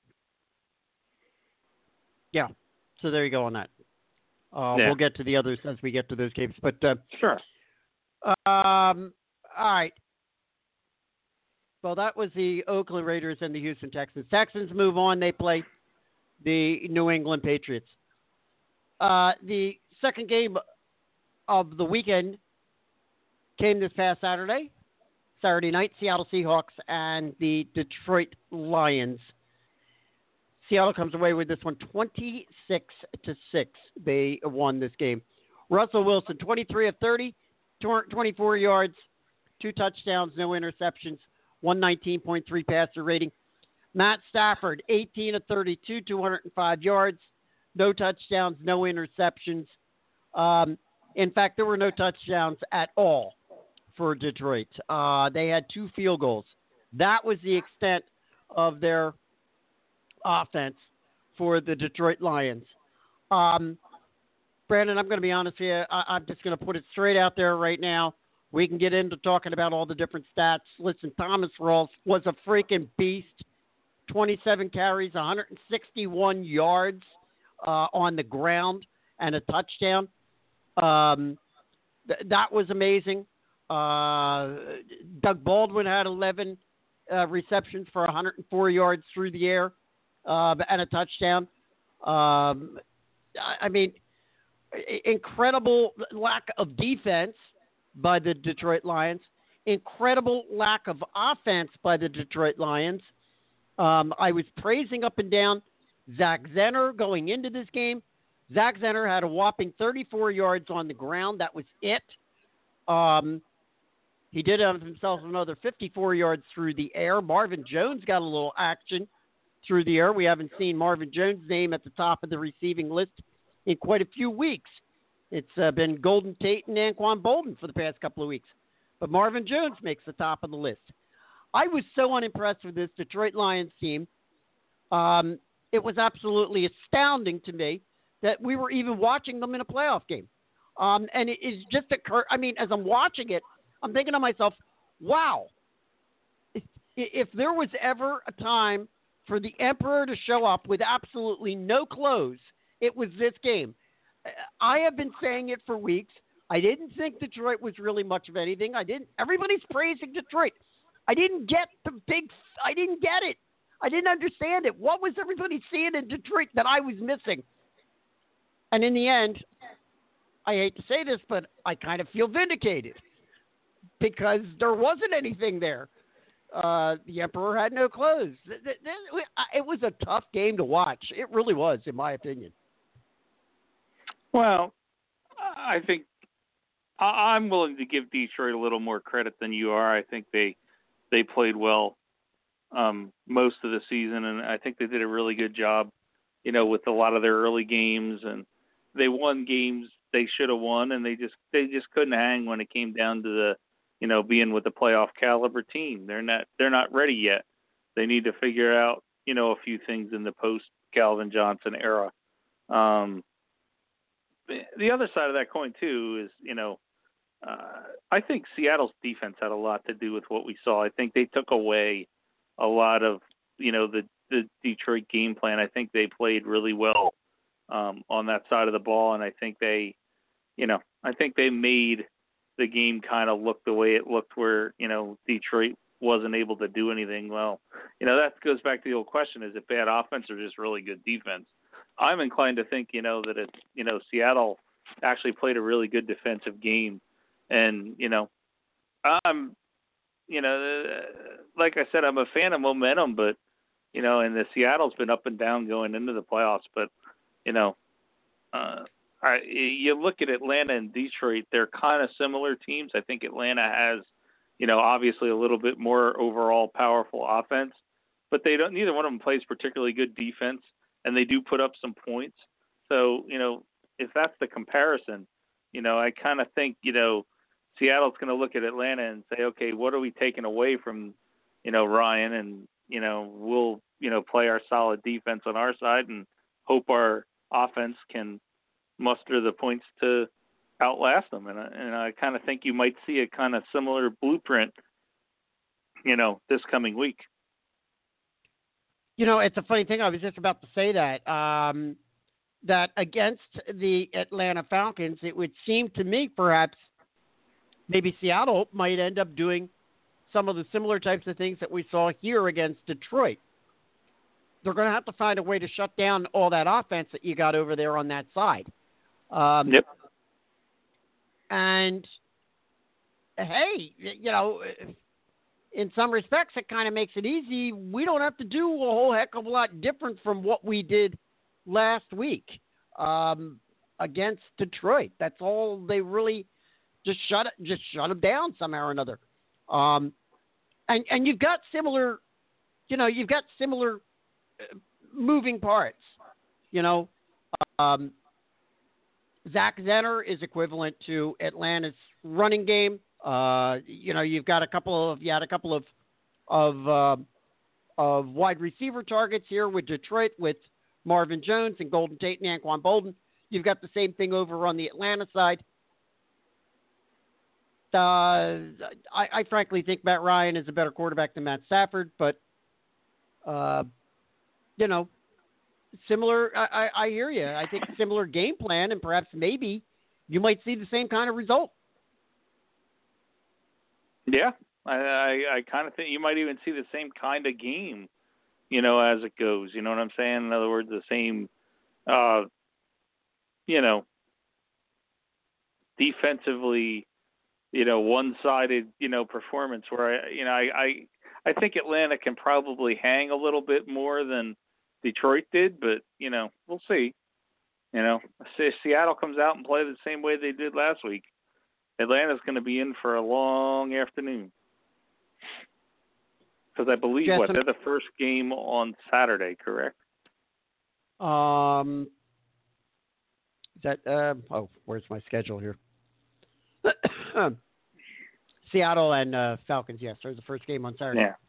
Yeah. So there you go on that. We'll get to the others as we get to those games. But sure. All right. Well, that was the Oakland Raiders and the Houston Texans. Texans move on. They play the New England Patriots. The second game of the weekend came this past Saturday night, Seattle Seahawks and the Detroit Lions. Seattle comes away with this one 26-6. They won this game. Russell Wilson, 23 of 30, 224 yards, 2 touchdowns, no interceptions, 119.3 passer rating. Matt Stafford, 18 of 32, 205 yards, no touchdowns, no interceptions. In fact, there were no touchdowns at all for Detroit. They had 2 field goals. That was the extent of their offense for the Detroit Lions. Brandon, I'm going to be honest with you. I'm just going to put it straight out there right now. We can get into talking about all the different stats. Listen, Thomas Rawls was a freaking beast. 27 carries, 161 yards on the ground, and a touchdown. That was amazing. Doug Baldwin had 11 receptions for 104 yards through the air and a touchdown. I mean, incredible lack of defense by the Detroit Lions. Incredible lack of offense by the Detroit Lions. I was praising up and down Zach Zenner going into this game. Zach Zenner had a whopping 34 yards on the ground. That was it. He did have himself another 54 yards through the air. Marvin Jones got a little action through the air. We haven't seen Marvin Jones' name at the top of the receiving list in quite a few weeks. It's been Golden Tate and Anquan Bolden for the past couple of weeks. But Marvin Jones makes the top of the list. I was so unimpressed with this Detroit Lions team. It was absolutely astounding to me that we were even watching them in a playoff game. And it is just as I'm watching it, I'm thinking to myself, wow, if there was ever a time for the Emperor to show up with absolutely no clothes, it was this game. I have been saying it for weeks. I didn't think Detroit was really much of anything. Everybody's praising Detroit. I didn't get I didn't get it. I didn't understand it. What was everybody seeing in Detroit that I was missing? And in the end, I hate to say this, but I kind of feel vindicated because there wasn't anything there. The Emperor had no clothes. It was a tough game to watch. It really was, in my opinion. Well, I think I'm willing to give Detroit a little more credit than you are. I think they played well most of the season, and I think they did a really good job, with a lot of their early games, and they won games they should have won, and they just couldn't hang when it came down to the, being with the playoff caliber team. They're not ready yet. They need to figure out, a few things in the post Calvin Johnson era. The other side of that coin too is, I think Seattle's defense had a lot to do with what we saw. I think they took away a lot of, the Detroit game plan. I think they played really well on that side of the ball, and I think they made the game kind of look the way it looked, where Detroit wasn't able to do anything well. That goes back to the old question: is it bad offense or just really good defense? I'm inclined to think, that it's, Seattle actually played a really good defensive game. And, I'm, like I said, I'm a fan of momentum, but, and the Seattle's been up and down going into the playoffs. But, you look at Atlanta and Detroit, they're kind of similar teams. I think Atlanta has, obviously a little bit more overall powerful offense, but neither one of them plays particularly good defense. And they do put up some points. So, if that's the comparison, I kind of think, Seattle's going to look at Atlanta and say, okay, what are we taking away from, Ryan? And, we'll, play our solid defense on our side and hope our offense can muster the points to outlast them. And I kind of think you might see a kind of similar blueprint, this coming week. It's a funny thing. I was just about to say that. That against the Atlanta Falcons, it would seem to me perhaps maybe Seattle might end up doing some of the similar types of things that we saw here against Detroit. They're going to have to find a way to shut down all that offense that you got over there on that side. Yep. And, hey, in some respects, it kind of makes it easy. We don't have to do a whole heck of a lot different from what we did last week against Detroit. That's all they really just shut them down somehow or another. And you've got similar, moving parts. Zach Zenner is equivalent to Atlanta's running game. You've got a couple of wide receiver targets here with Detroit with Marvin Jones and Golden Tate and Anquan Bolden. You've got the same thing over on the Atlanta side. I frankly think Matt Ryan is a better quarterback than Matt Stafford, but, similar, I hear you. I think similar game plan, and perhaps maybe you might see the same kind of result. Yeah, I kind of think you might even see the same kind of game, as it goes. You know what I'm saying? In other words, the same, defensively, one-sided, performance where I think Atlanta can probably hang a little bit more than Detroit did, but we'll see. If Seattle comes out and play the same way they did last week, Atlanta's going to be in for a long afternoon. Because I believe they're the first game on Saturday, correct? Where's my schedule here? Seattle and Falcons, yes. There's the first game on Saturday. Yeah.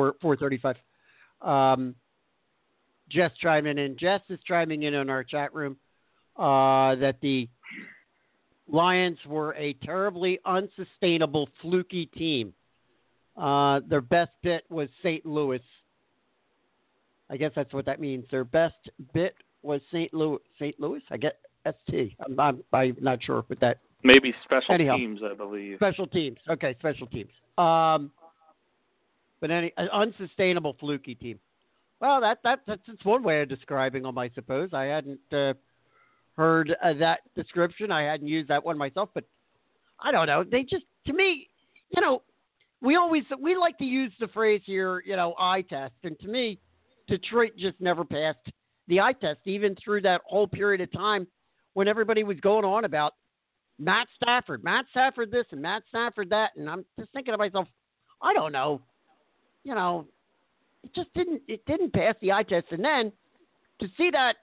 4:35. Jess chiming in. Jess is chiming in our chat room that the Lions were a terribly unsustainable, fluky team. Their best bit was St. Louis. I guess that's what that means. Their best bit was St. Louis. St. Louis? I get ST. I'm not sure with that. Maybe special teams, I believe. Special teams. Okay, special teams. But an unsustainable, fluky team. Well, that's one way of describing them, I suppose. I hadn't heard that description. I hadn't used that one myself, but I don't know. They just, to me, we like to use the phrase here, eye test. And to me, Detroit just never passed the eye test, even through that whole period of time when everybody was going on about Matt Stafford this and Matt Stafford that. And I'm just thinking to myself, I don't know. It just didn't pass the eye test. And then to see that,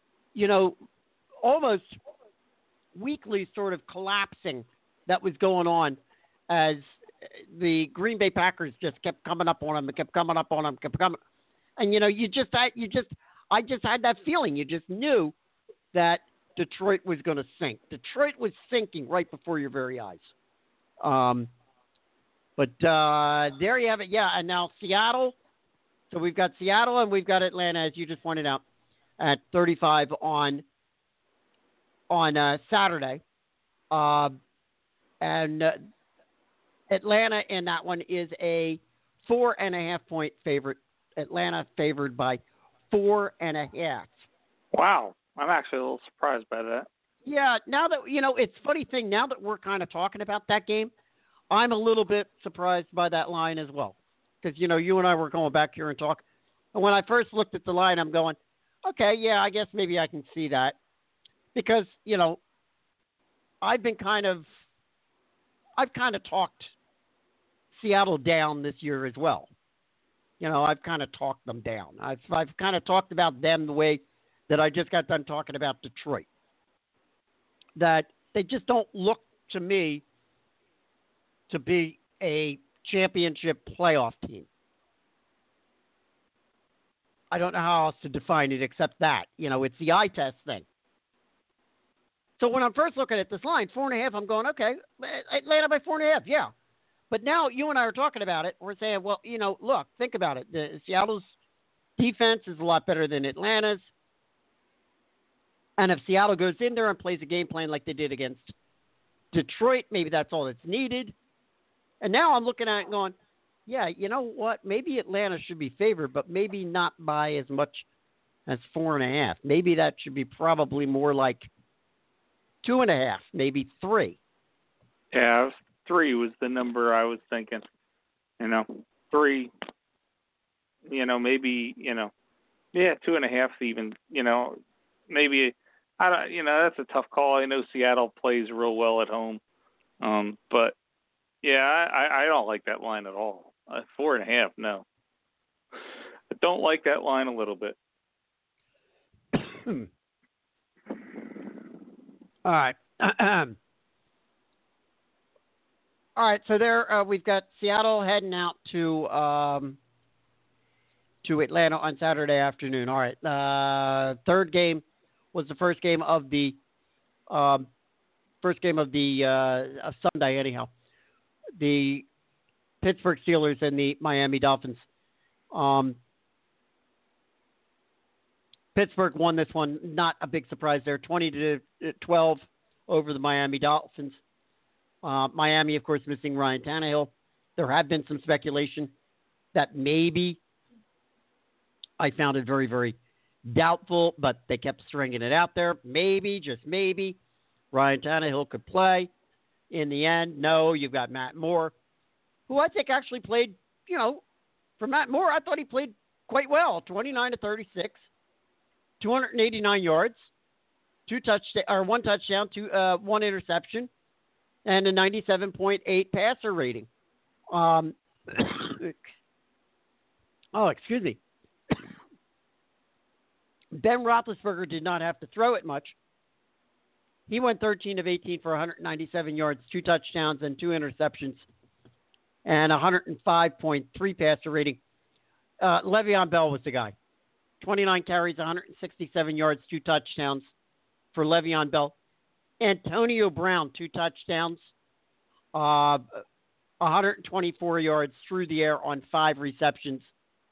almost weekly sort of collapsing that was going on as the Green Bay Packers just kept coming up on them, kept coming. And, I just had that feeling. You just knew that Detroit was going to sink. Detroit was sinking right before your very eyes. But there you have it. Yeah, and now Seattle. So we've got Seattle and we've got Atlanta, as you just pointed out, at 35 on Saturday. And Atlanta in that one is a 4.5-point favorite. Atlanta favored by 4.5. Wow. I'm actually a little surprised by that. Yeah. Now that, it's a funny thing. Now that we're kind of talking about that game, I'm a little bit surprised by that line as well. Because, you and I were going back here and talk. And when I first looked at the line, I'm going, okay, yeah, I guess maybe I can see that. Because, I've kind of talked Seattle down this year as well. I've kind of talked them down. I've kind of talked about them the way that I just got done talking about Detroit. That they just don't look to me to be a championship playoff team. I don't know how else to define it except that. It's the eye test thing. So when I'm first looking at this line, 4.5, I'm going, okay, Atlanta by 4.5, yeah. But now you and I are talking about it. We're saying, well, look, think about it. Seattle's defense is a lot better than Atlanta's. And if Seattle goes in there and plays a game plan like they did against Detroit, maybe that's all that's needed. And now I'm looking at it and going, yeah, you know what? Maybe Atlanta should be favored, but maybe not by as much as 4.5. Maybe that should be probably more like 2.5, maybe 3. Yeah, 3 was the number I was thinking. 3. Maybe 2.5 even. Maybe I don't. That's a tough call. I know Seattle plays real well at home, but yeah, I don't like that line at all. 4.5, no. I don't like that line a little bit. All right. All right, so there we've got Seattle heading out to Atlanta on Saturday afternoon. All right, third game was the first game of the of Sunday. Anyhow, the Pittsburgh Steelers and the Miami Dolphins. Pittsburgh won this one. Not a big surprise there. 20-12 over the Miami Dolphins. Miami, of course, missing Ryan Tannehill. There have been some speculation that maybe, I found it very, very doubtful, but they kept stringing it out there. Maybe, just maybe, Ryan Tannehill could play. In the end, no, you've got Matt Moore, who I think actually played, for Matt Moore, I thought he played quite well. 29-36, 289 yards, one touchdown, one interception, and a 97.8 passer rating. Excuse me. Ben Roethlisberger did not have to throw it much. He went 13 of 18 for 197 yards, 2 touchdowns, and 2 interceptions, and 105.3 passer rating. Le'Veon Bell was the guy. 29 carries, 167 yards, 2 touchdowns for Le'Veon Bell. Antonio Brown, 2 touchdowns, 124 yards through the air on 5 receptions.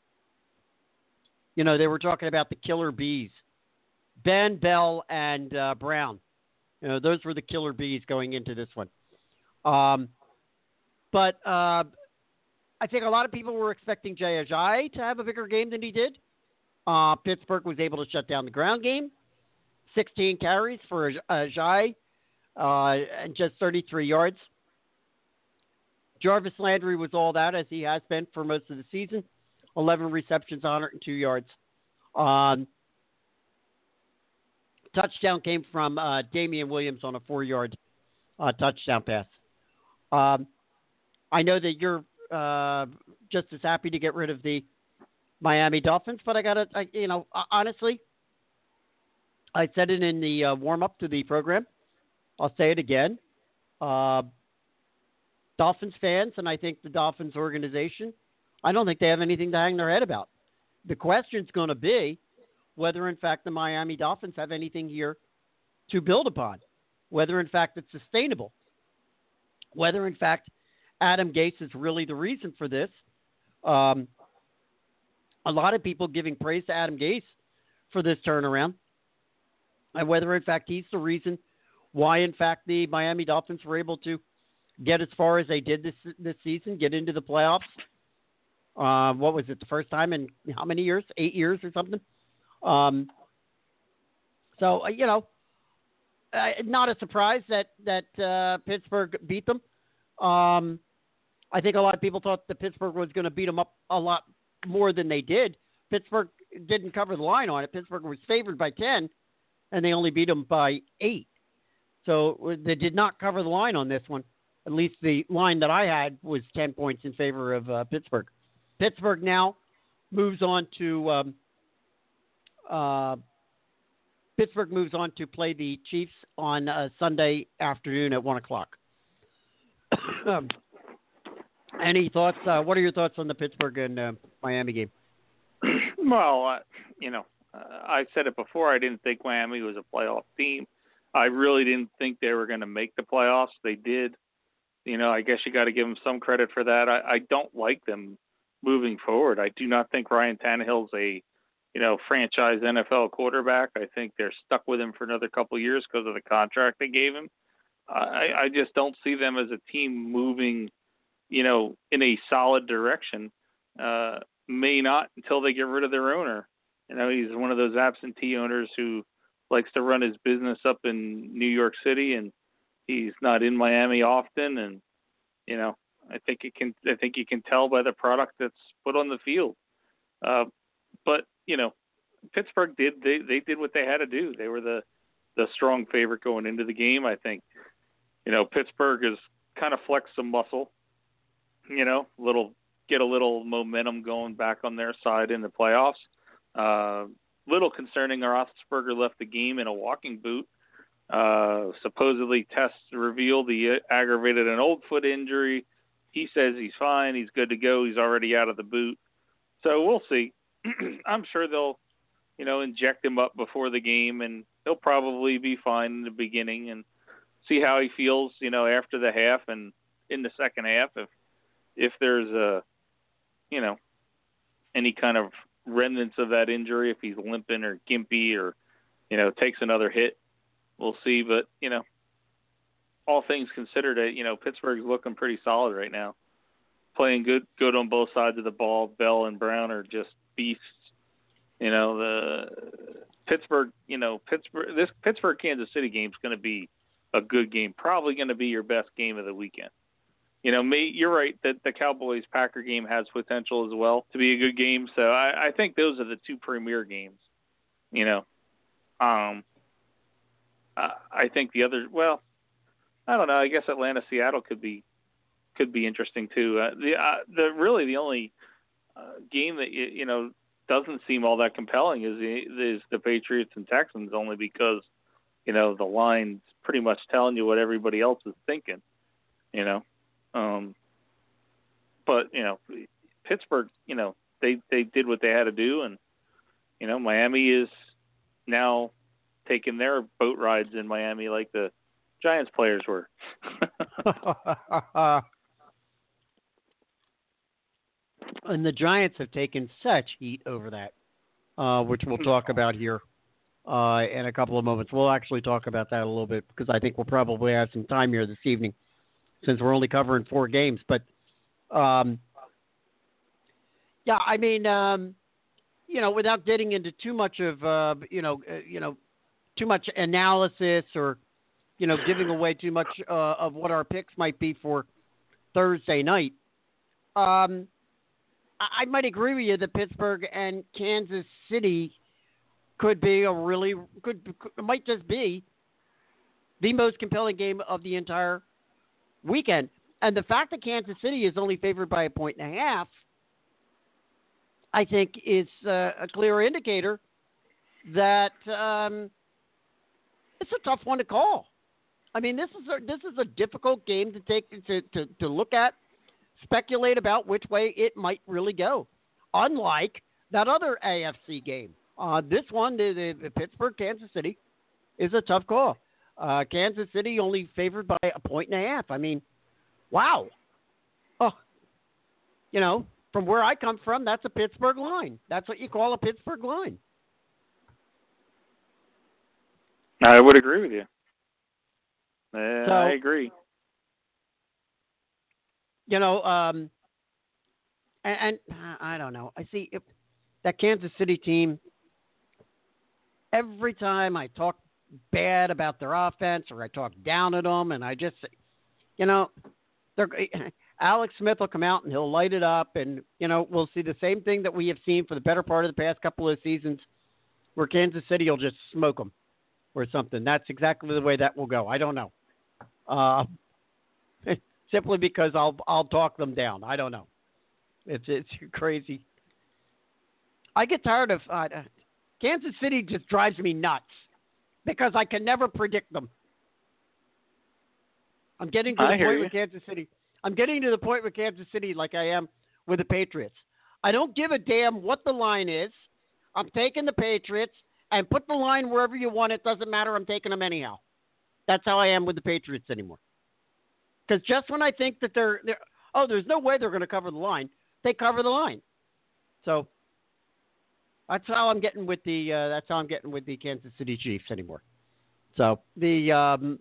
They were talking about the killer bees. Ben, Bell, and Brown. Those were the killer bees going into this one. But I think a lot of people were expecting Jay Ajayi to have a bigger game than he did. Pittsburgh was able to shut down the ground game. 16 carries for Ajayi and just 33 yards. Jarvis Landry was all that, as he has been for most of the season. 11 receptions, 102 yards. Touchdown came from Damian Williams on a 4-yard touchdown pass. I know that you're just as happy to get rid of the Miami Dolphins, but honestly, I said it in the warm-up to the program. I'll say it again. Dolphins fans, and I think the Dolphins organization, I don't think they have anything to hang their head about. The question's going to be whether, in fact, the Miami Dolphins have anything here to build upon, whether, in fact, it's sustainable, whether, in fact, Adam Gase is really the reason for this. A lot of people giving praise to Adam Gase for this turnaround, and whether, in fact, he's the reason why, in fact, the Miami Dolphins were able to get as far as they did this season, get into the playoffs. What was it, the first time in how many years? 8 years or something? Not a surprise that Pittsburgh beat them. I think a lot of people thought that Pittsburgh was going to beat them up a lot more than they did. Pittsburgh didn't cover the line on it. Pittsburgh was favored by 10, and they only beat them by 8. So they did not cover the line on this one. At least the line that I had was 10 points in favor of Pittsburgh. Pittsburgh now moves on to Pittsburgh moves on to play the Chiefs on Sunday afternoon at 1 o'clock. Any thoughts? What are your thoughts on the Pittsburgh and Miami game? Well, I said it before. I didn't think Miami was a playoff team. I really didn't think they were going to make the playoffs. They did. I guess you got to give them some credit for that. I don't like them moving forward. I do not think Ryan Tannehill's a, franchise NFL quarterback. I think they're stuck with him for another couple of years because of the contract they gave him. I just don't see them as a team moving, in a solid direction. May not until they get rid of their owner. He's one of those absentee owners who likes to run his business up in New York City, and he's not in Miami often. And I think you can tell by the product that's put on the field. But Pittsburgh did they did what they had to do. They were the strong favorite going into the game. I think Pittsburgh has kind of flexed some muscle. Get a little momentum going back on their side in the playoffs. Little concerning, Roethlisberger left the game in a walking boot. Supposedly tests revealed he aggravated an old foot injury. He says he's fine. He's good to go. He's already out of the boot. So we'll see. I'm sure they'll, inject him up before the game, and he'll probably be fine in the beginning and see how he feels, after the half and in the second half. If there's any kind of remnants of that injury, if he's limping or gimpy or, takes another hit, we'll see. But, all things considered, Pittsburgh's looking pretty solid right now. Playing good on both sides of the ball. Bell and Brown are just beasts. The Pittsburgh, this Pittsburgh Kansas City game is going to be a good game. Probably going to be your best game of the weekend. You're right that the Cowboys-Packer game has potential as well to be a good game. So I think those are the two premier games. I think the other, well, I don't know. I guess Atlanta-Seattle could be interesting too. The only game that doesn't seem all that compelling is the Patriots and Texans, only because the line's pretty much telling you what everybody else is thinking. But Pittsburgh, they did what they had to do, and Miami is now taking their boat rides in Miami like the Giants players were. And the Giants have taken such heat over that, which we'll talk about here in a couple of moments. We'll actually talk about that a little bit because I think we'll probably have some time here this evening since we're only covering 4 games. But, without getting into too much of, too much analysis or, giving away too much of what our picks might be for Thursday night, I might agree with you that Pittsburgh and Kansas City could be might just be the most compelling game of the entire weekend. And the fact that Kansas City is only favored by 1.5, I think is a clear indicator that it's a tough one to call. I mean, this is a difficult game to take to look at, speculate about which way it might really go. Unlike that other AFC game, this one, the Pittsburgh Kansas City, is a tough call. Kansas City only favored by 1.5. I mean, wow. Oh, from where I come from, that's a Pittsburgh line. That's what you call a Pittsburgh line. I would agree with you. I agree. And I don't know. I see that Kansas City team, every time I talk bad about their offense or I talk down at them and I just, Alex Smith will come out and he'll light it up and, we'll see the same thing that we have seen for the better part of the past couple of seasons where Kansas City will just smoke them or something. That's exactly the way that will go. I don't know. Simply because I'll talk them down. I don't know. It's crazy. I get tired of Kansas City. Just drives me nuts. because I can never predict them. I'm getting to the point with Kansas City. I'm getting to the point with Kansas City like I am with the Patriots. I don't give a damn what the line is. I'm taking the Patriots, and put the line wherever you want. It doesn't matter. I'm taking them anyhow. That's how I am with the Patriots anymore. Because just when I think that they're there's no way they're going to cover the line, they cover the line. So that's how I'm getting with the Kansas City Chiefs anymore. So the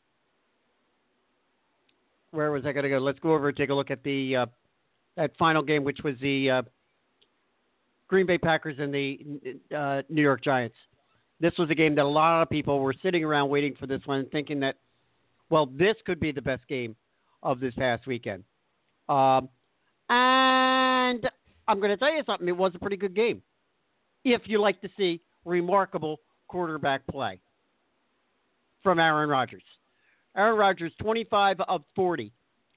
where was I going to go? Let's go over and take a look at the that final game, which was the Green Bay Packers and the New York Giants. This was a game that a lot of people were sitting around waiting for this one, thinking that, well, this could be the best game of this past weekend. And I'm going to tell you something. It was a pretty good game. If you like to see remarkable quarterback play from Aaron Rodgers. Aaron Rodgers, 25 of 40,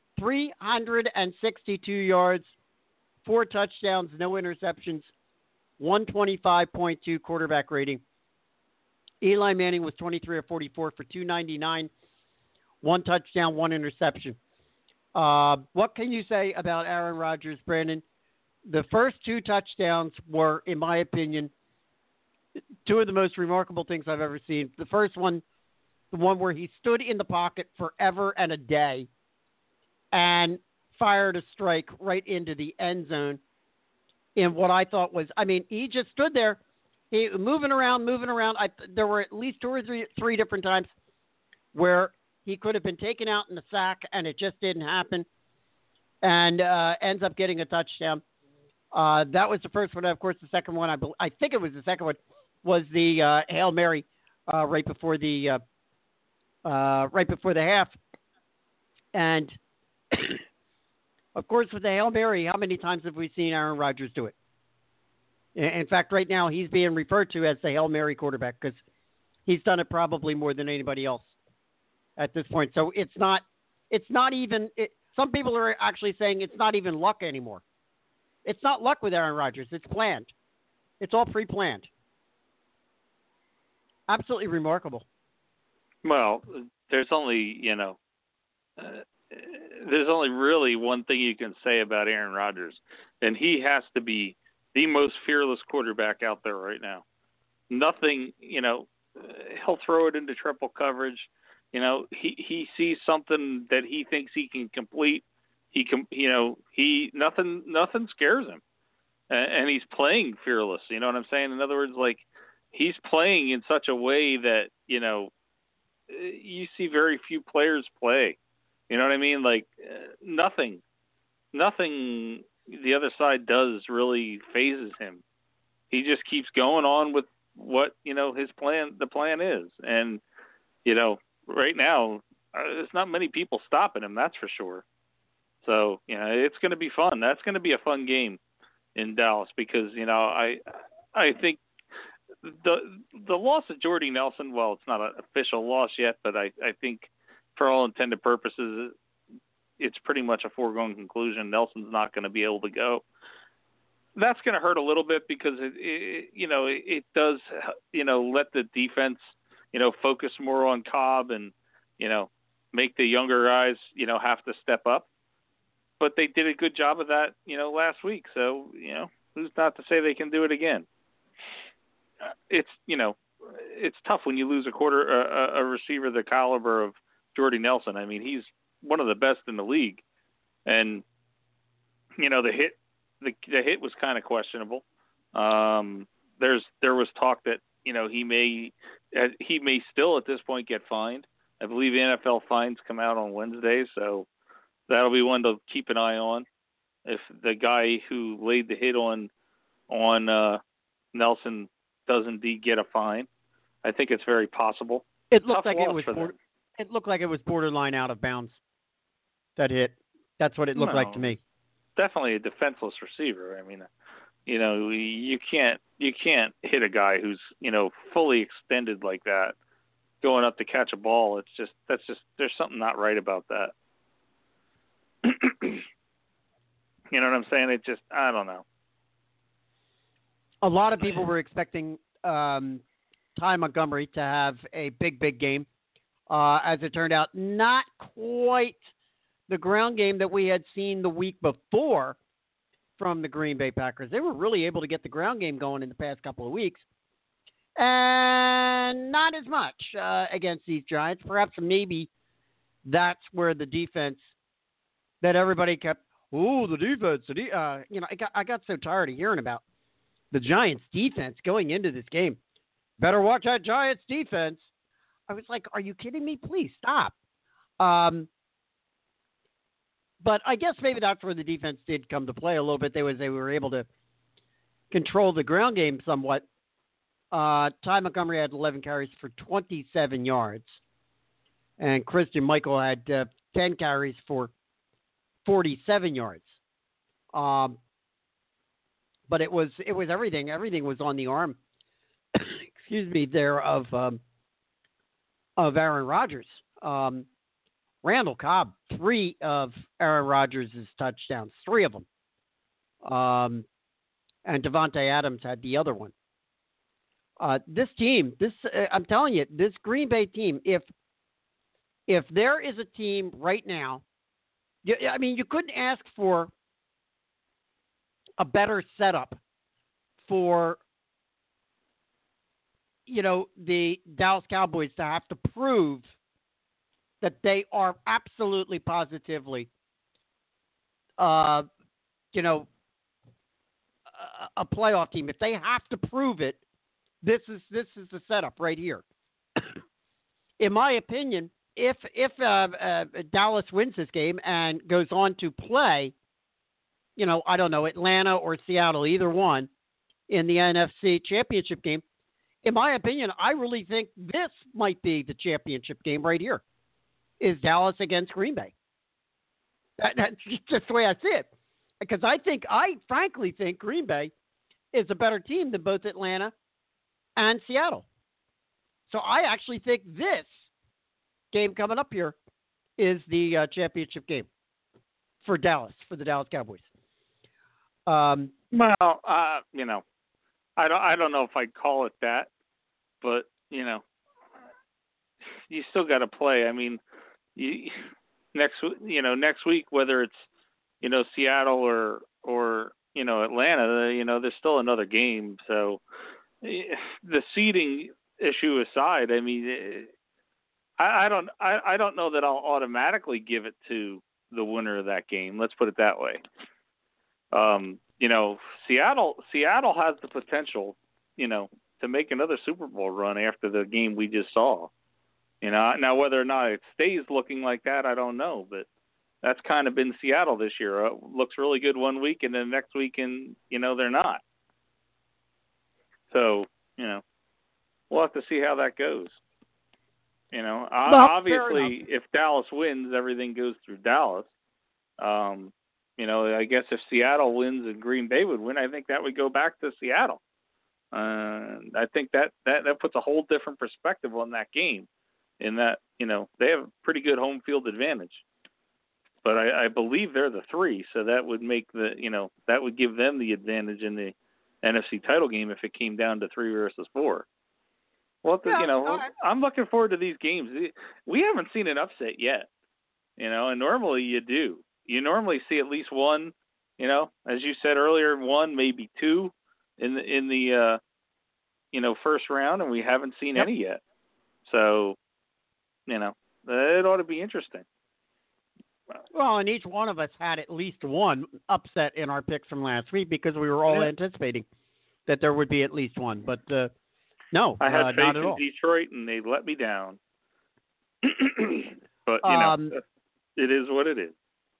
362 yards, 4 touchdowns, no interceptions, 125.2 quarterback rating. Eli Manning was 23 of 44 for 299, 1 touchdown, 1 interception. What can you say about Aaron Rodgers, Brandon? The first 2 touchdowns were, in my opinion, 2 of the most remarkable things I've ever seen. The first one, the one where he stood in the pocket forever and a day and fired a strike right into the end zone in what I thought was, he just stood there, he moving around. There were at least 2 or 3 different times where he could have been taken out in the sack, and it just didn't happen, and ends up getting a touchdown. That was the first one. Of course, the second one, I think it was the second one, was the Hail Mary right before the half. And, of course, with the Hail Mary, how many times have we seen Aaron Rodgers do it? In fact, right now, he's being referred to as the Hail Mary quarterback because he's done it probably more than anybody else at this point. So it's not even some people are actually saying it's not even luck anymore. It's not luck with Aaron Rodgers. It's planned. It's all pre-planned. Absolutely remarkable. Well, there's only really one thing you can say about Aaron Rodgers, and he has to be the most fearless quarterback out there right now. Nothing, he'll throw it into triple coverage. He sees something that he thinks he can complete. Nothing scares him, and he's playing fearless. You know what I'm saying? In other words, like, he's playing in such a way that, you see very few players play. You know what I mean? Like, nothing the other side does really phases him. He just keeps going on with what, the plan is. And, right now, there's not many people stopping him, that's for sure. So, it's going to be fun. That's going to be a fun game in Dallas because, I think the loss of Jordy Nelson, well, it's not an official loss yet, but I think for all intended purposes, it's pretty much a foregone conclusion. Nelson's not going to be able to go. That's going to hurt a little bit because it does, let the defense, focus more on Cobb and, make the younger guys, have to step up. But they did a good job of that, last week. So, who's not to say they can do it again? It's tough when you lose a receiver the caliber of Jordy Nelson. I mean, he's one of the best in the league, and the hit was kind of questionable. There was talk that he may still at this point get fined. I believe NFL fines come out on Wednesday, so that'll be one to keep an eye on. If the guy who laid the hit on Nelson does indeed get a fine, I think it's very possible. It looked like it was borderline out of bounds. That hit. That's what it looked like to me. Definitely a defenseless receiver. I mean, you can't hit a guy who's fully extended like that, going up to catch a ball. That's just there's something not right about that. You know what I'm saying? It just, I don't know. A lot of people were expecting Tom Ty Montgomery to have a big game. As it turned out, not quite the ground game that we had seen the week before from the Green Bay Packers. They were really able to get the ground game going in the past couple of weeks. And not as much against these Giants. Perhaps maybe that's where the defense that everybody kept, the defense. I got so tired of hearing about the Giants' defense going into this game. Better watch that Giants' defense. I was like, are you kidding me? Please stop. But I guess maybe that's where the defense did come to play a little bit. They were able to control the ground game somewhat. Ty Montgomery had 11 carries for 27 yards. And Christian Michael had 10 carries for 47 yards. But it was everything. Everything was on the arm. Excuse me, there of Aaron Rodgers. Randall Cobb, 3 of Aaron Rodgers' touchdowns, 3 of them. And Devontae Adams had the other one. This team, I'm telling you, this Green Bay team, if there is a team right now, you couldn't ask for a better setup for, the Dallas Cowboys to have to prove that they are absolutely positively, a playoff team. If they have to prove it, this is the setup right here. In my opinion, if Dallas wins this game and goes on to play, I don't know, Atlanta or Seattle, either one, in the NFC Championship game, in my opinion, I really think this might be the championship game right here, is Dallas against Green Bay. That's just the way I see it. Because I frankly think Green Bay is a better team than both Atlanta and Seattle. So I actually think this game coming up here is the championship game for Dallas, for the Dallas Cowboys. I don't know if I'd call it that, but you still got to play. I mean, next week, whether it's Seattle or Atlanta, there's still another game. So the seeding issue aside, I mean, I don't know that I'll automatically give it to the winner of that game. Let's put it that way. Seattle has the potential, to make another Super Bowl run after the game we just saw. Now whether or not it stays looking like that, I don't know, but that's kind of been Seattle this year. It looks really good one week, and then next week, and they're not. So we'll have to see how that goes. Obviously, if Dallas wins, everything goes through Dallas. I guess if Seattle wins and Green Bay would win, I think that would go back to Seattle. I think that puts a whole different perspective on that game, in that, they have a pretty good home field advantage. But I believe they're the 3, so that would make that would give them the advantage in the NFC title game if it came down to 3 versus 4. Well, I'm looking forward to these games. We haven't seen an upset yet, and normally you do. You normally see at least one, as you said earlier, 1, maybe 2 in the first round, and we haven't seen any yet. So, it ought to be interesting. Well, and each one of us had at least one upset in our picks from last week because we were all anticipating that there would be at least one. But no, I had faith not at in all. Detroit, and they let me down. But it is what it is.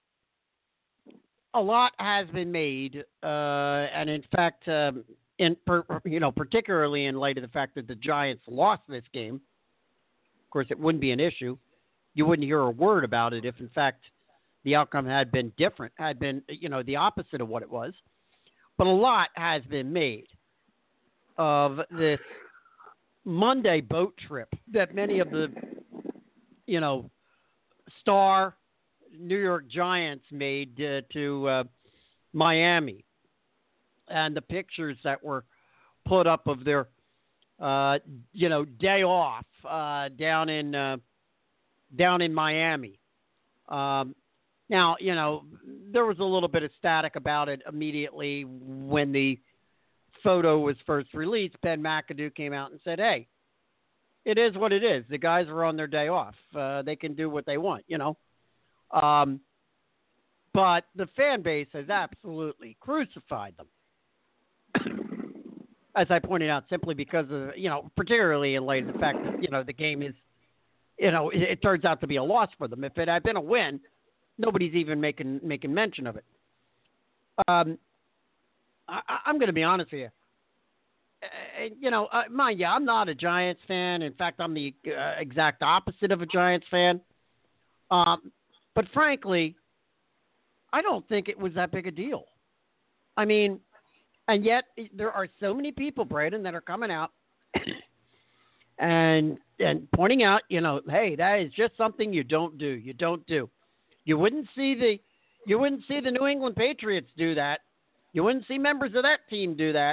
A lot has been made, and in fact, particularly in light of the fact that the Giants lost this game. Of course, it wouldn't be an issue. You wouldn't hear a word about it if, in fact, the outcome had been different, had been, the opposite of what it was. But a lot has been made of this Monday boat trip that many of the, star New York Giants made to Miami, and the pictures that were put up of their day off down in Miami. Now, there was a little bit of static about it immediately when the photo was first released. Ben McAdoo came out and said, hey, it is what it is. The guys are on their day off. They can do what they want, But the fan base has absolutely crucified them. As I pointed out, simply because of, particularly in light of the fact that, the game is, it turns out to be a loss for them. If it had been a win, nobody's even making mention of it. I'm going to be honest with you. Mind you, I'm not a Giants fan. In fact, I'm the exact opposite of a Giants fan. But frankly, I don't think it was that big a deal. I mean, and yet there are so many people, Braden, that are coming out and pointing out, hey, that is just something you don't do. You don't do. You wouldn't see the New England Patriots do that. You wouldn't see members of that team do that.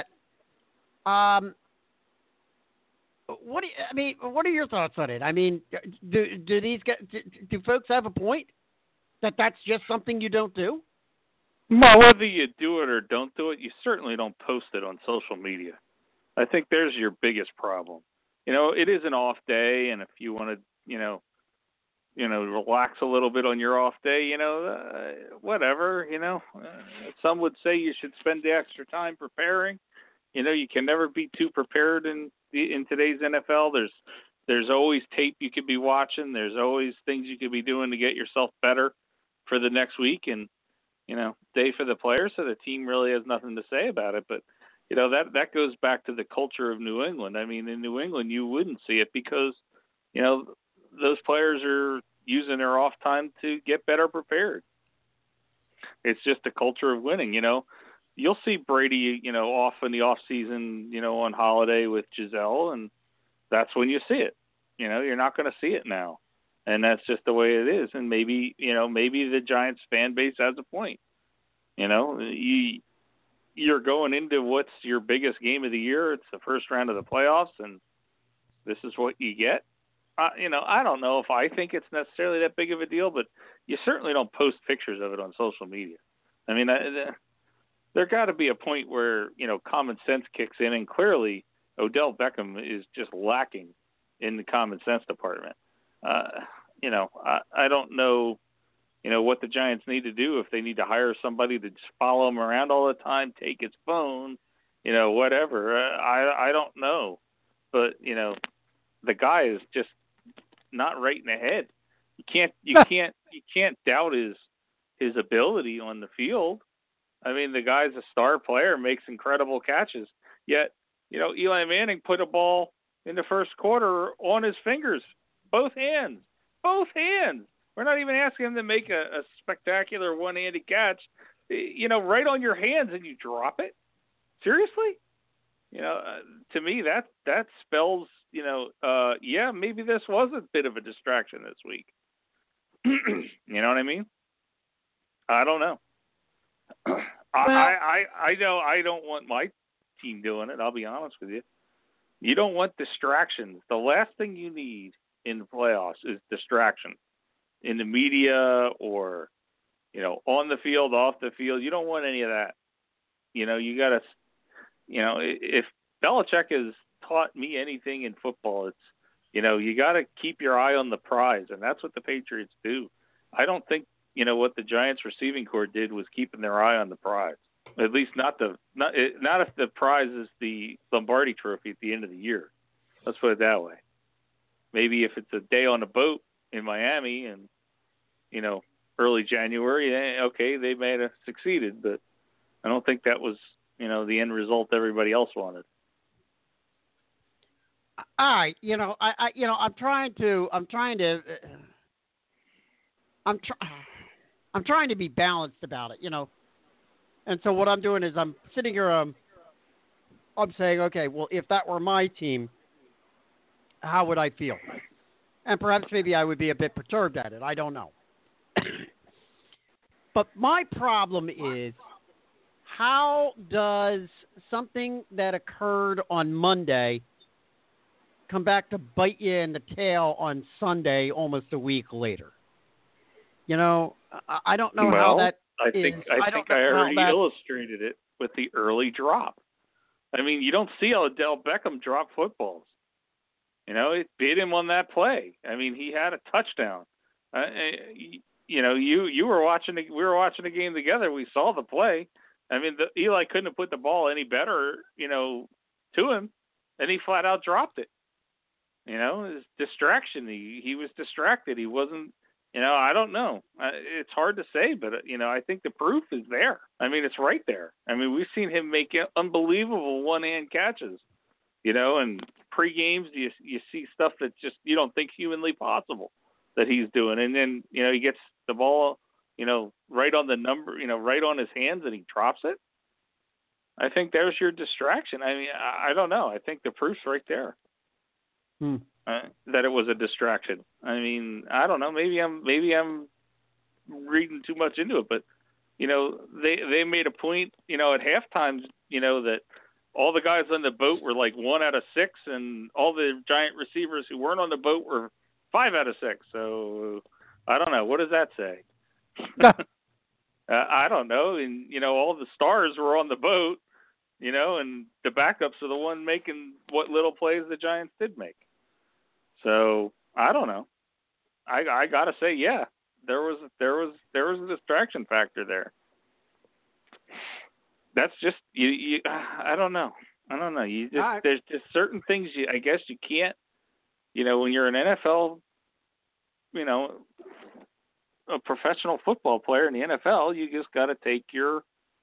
What are your thoughts on it? I mean, do these guys, do folks have a point that that's just something you don't do? Well, whether you do it or don't do it, you certainly don't post it on social media. I think there's your biggest problem. It is an off day, and if you want to, relax a little bit on your off day, whatever, some would say you should spend the extra time preparing. You can never be too prepared in today's NFL. There's always tape you could be watching. There's always things you could be doing to get yourself better for the next week. And, day for the players, so the team really has nothing to say about it. But, that goes back to the culture of New England. I mean, in New England, you wouldn't see it because, those players are using their off time to get better prepared. It's just a culture of winning, You'll see Brady, off in the off season, on holiday with Giselle, and that's when you see it. You're not going to see it now, and that's just the way it is. And maybe the Giants fan base has a point. You're going into what's your biggest game of the year. It's the first round of the playoffs, and this is what you get. I don't know if I think it's necessarily that big of a deal, but you certainly don't post pictures of it on social media. I mean, there got to be a point where, common sense kicks in, and clearly Odell Beckham is just lacking in the common sense department. I don't know, what the Giants need to do, if they need to hire somebody to just follow him around all the time, take his phone, whatever. I don't know. But, the guy is just not right in the head. You can't doubt his ability on the field. I mean, the guy's a star player, makes incredible catches. Yet, Eli Manning put a ball in the first quarter on his fingers, both hands. We're not even asking him to make a spectacular one-handed catch, right on your hands, and you drop it. Seriously? To me, that spells, maybe this was a bit of a distraction this week. You know what I mean? I don't know. I know I don't want my team doing it. I'll be honest with you. You don't want distractions. The last thing you need in the playoffs is distraction in the media or, on the field, off the field. You don't want any of that. You got to, if Belichick has taught me anything in football, it's, you got to keep your eye on the prize, and that's what the Patriots do. I don't think, what the Giants receiving corps did was keeping their eye on the prize. At least not if the prize is the Lombardi Trophy at the end of the year. Let's put it that way. Maybe if it's a day on a boat in Miami and, early January, okay, they may have succeeded, but I don't think that was, the end result everybody else wanted. All right, I'm trying to be balanced about it, And so what I'm doing is I'm sitting here, I'm saying, okay, well, if that were my team, how would I feel? And perhaps maybe I would be a bit perturbed at it. I don't know. But my problem is, how does something that occurred on Monday come back to bite you in the tail on Sunday almost a week later. You know, I don't know how that I think I already illustrated it with the early drop. I mean, you don't see Odell Beckham drop footballs. You know, it bit him on that play. I mean, he had a touchdown. You know, we were watching the game together. We saw the play. I mean, Eli couldn't have put the ball any better, you know, to him, and he flat out dropped it. You know, his distraction. He was distracted. He wasn't. You know, I don't know. It's hard to say, but, you know, I think the proof is there. I mean, it's right there. I mean, we've seen him make unbelievable one-hand catches, you know, and pre-games you see stuff that just you don't think humanly possible that he's doing. And then, you know, he gets the ball, you know, right on the number, you know, right on his hands and he drops it. I think there's your distraction. I mean, I don't know. I think the proof's right there. That it was a distraction. I mean, I don't know. Maybe I'm reading too much into it, but you know, they made a point, you know, at halftime, you know, that all the guys on the boat were like 1 out of 6, and all the Giant receivers who weren't on the boat were 5 out of 6. So I don't know. What does that say? I don't know. And you know, all the stars were on the boat, you know, and the backups are the one making what little plays the Giants did make. So I don't know. I gotta say, yeah, there was a distraction factor there. That's just you. I don't know. You just there's just certain things I guess you can't. You know, when you're an NFL, you know, a professional football player in the NFL, you just got to take your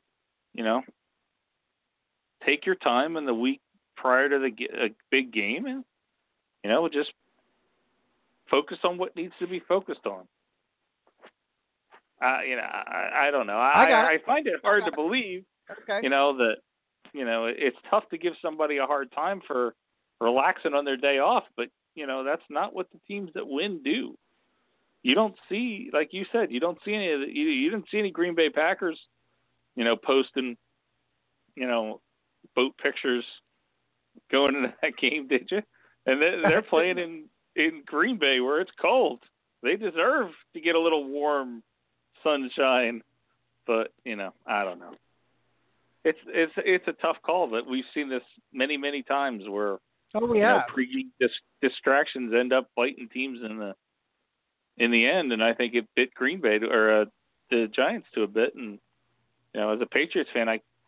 time in the week prior to a big game and, you know, just focus on what needs to be focused on. You know, I don't know. I find it hard to believe, you know, that, you know, it's tough to give somebody a hard time for relaxing on their day off, but, you know, that's not what the teams that win do. You don't see, like you said, you don't see any of you didn't see any Green Bay Packers, you know, posting, you know, boat pictures going into that game, did you? And they're playing in Green Bay where it's cold. They deserve to get a little warm sunshine, but you know, I don't know. It's a tough call, but we've seen this many times where pre-game distractions end up biting teams in the end, and I think it bit Green Bay or the Giants to a bit. And you know, as a Patriots fan,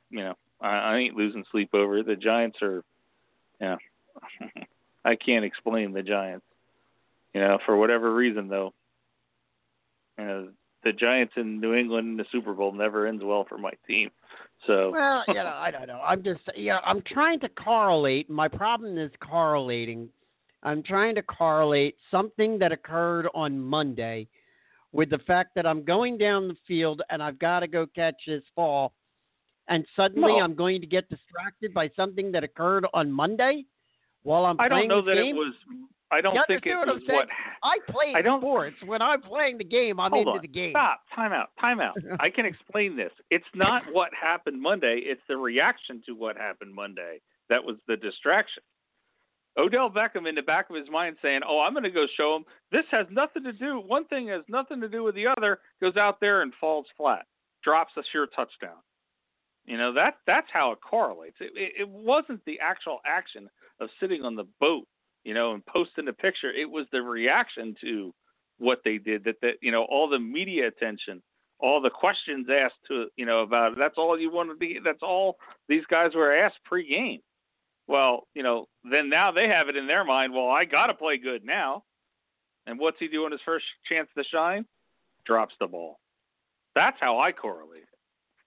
I ain't losing sleep over it. The Giants are, you know, I can't explain the Giants. You know, for whatever reason, though, you know, the Giants in New England in the Super Bowl never ends well for my team. So, well, you know, I don't know. I'm trying to correlate. My problem is correlating. I'm trying to correlate something that occurred on Monday with the fact that I'm going down the field and I've got to go catch this ball, and suddenly I'm going to get distracted by something that occurred on Monday while I'm playing the game. I don't know that it was. I don't think it was what. I play sports. When I'm playing the game, I'm into the game. Stop. Time out. I can explain this. It's not what happened Monday. It's the reaction to what happened Monday. That was the distraction. Odell Beckham in the back of his mind saying, oh, I'm going to go show him. This has nothing to do. One thing has nothing to do with the other. Goes out there and falls flat. Drops a sure touchdown. You know, that's how it correlates. It wasn't the actual action of sitting on the boat, you know, and posting a picture. It was the reaction to what they did, that you know, all the media attention, all the questions asked to, you know, about it. That's all you want to be. That's all these guys were asked pre-game. Well, you know, then now they have it in their mind, well, I got to play good now. And what's he doing his first chance to shine? Drops the ball. That's how I correlate it.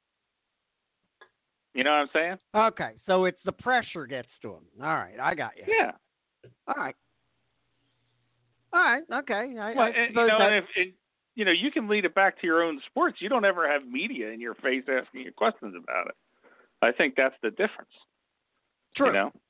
You know what I'm saying? Okay, so it's the pressure gets to him. All right, I got you. Yeah. All right, okay. You know, you can lead it back to your own sports. You don't ever have media in your face asking you questions about it. I think that's the difference. True. You know,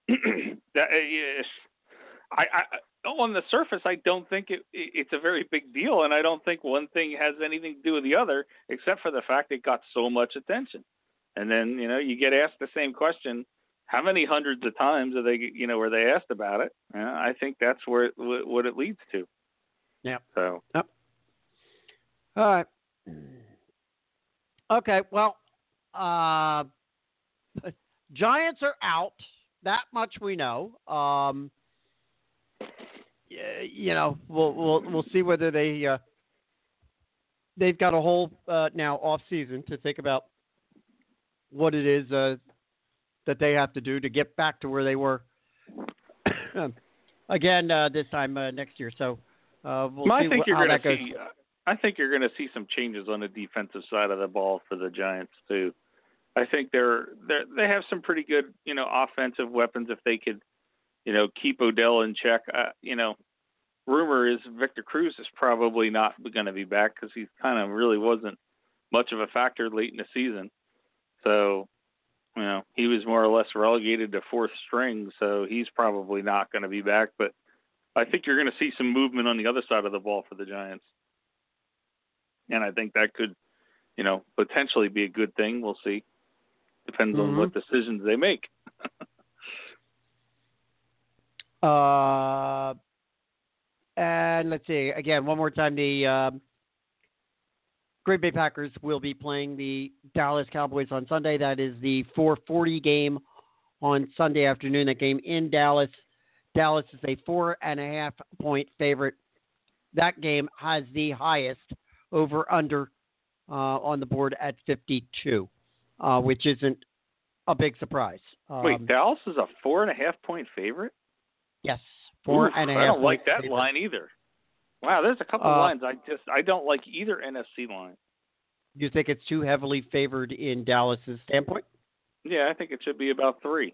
on the surface, I don't think it's a very big deal, and I don't think one thing has anything to do with the other, except for the fact it got so much attention. And then, you know, you get asked the same question how many hundreds of times are they, were they asked about it? I think that's where what it leads to. Yeah. So. Yep. All right. Okay. Well, Giants are out. That much we know. We'll see whether they've got a whole now off season to think about what it is that they have to do to get back to where they were again this time next year. So we'll see how that goes. I think you're going to see some changes on the defensive side of the ball for the Giants too. I think they have some pretty good, offensive weapons if they could, keep Odell in check. Rumor is Victor Cruz is probably not going to be back because he kind of really wasn't much of a factor late in the season. So, he was more or less relegated to fourth string, so he's probably not going to be back. But I think you're going to see some movement on the other side of the ball for the Giants. And I think that could, potentially be a good thing. We'll see. Depends on what decisions they make. And let's see, again, one more time, the Green Bay Packers will be playing the Dallas Cowboys on Sunday. That is the 4:40 game on Sunday afternoon. That game in Dallas. Dallas is a 4.5-point favorite. That game has the highest over-under on the board at 52, which isn't a big surprise. Wait, Dallas is a 4.5-point favorite? Yes, 4.5. I don't like that favorite. line either. Wow, there's a couple of lines I don't like either NFC line. You think it's too heavily favored in Dallas's standpoint? Yeah, I think it should be about 3.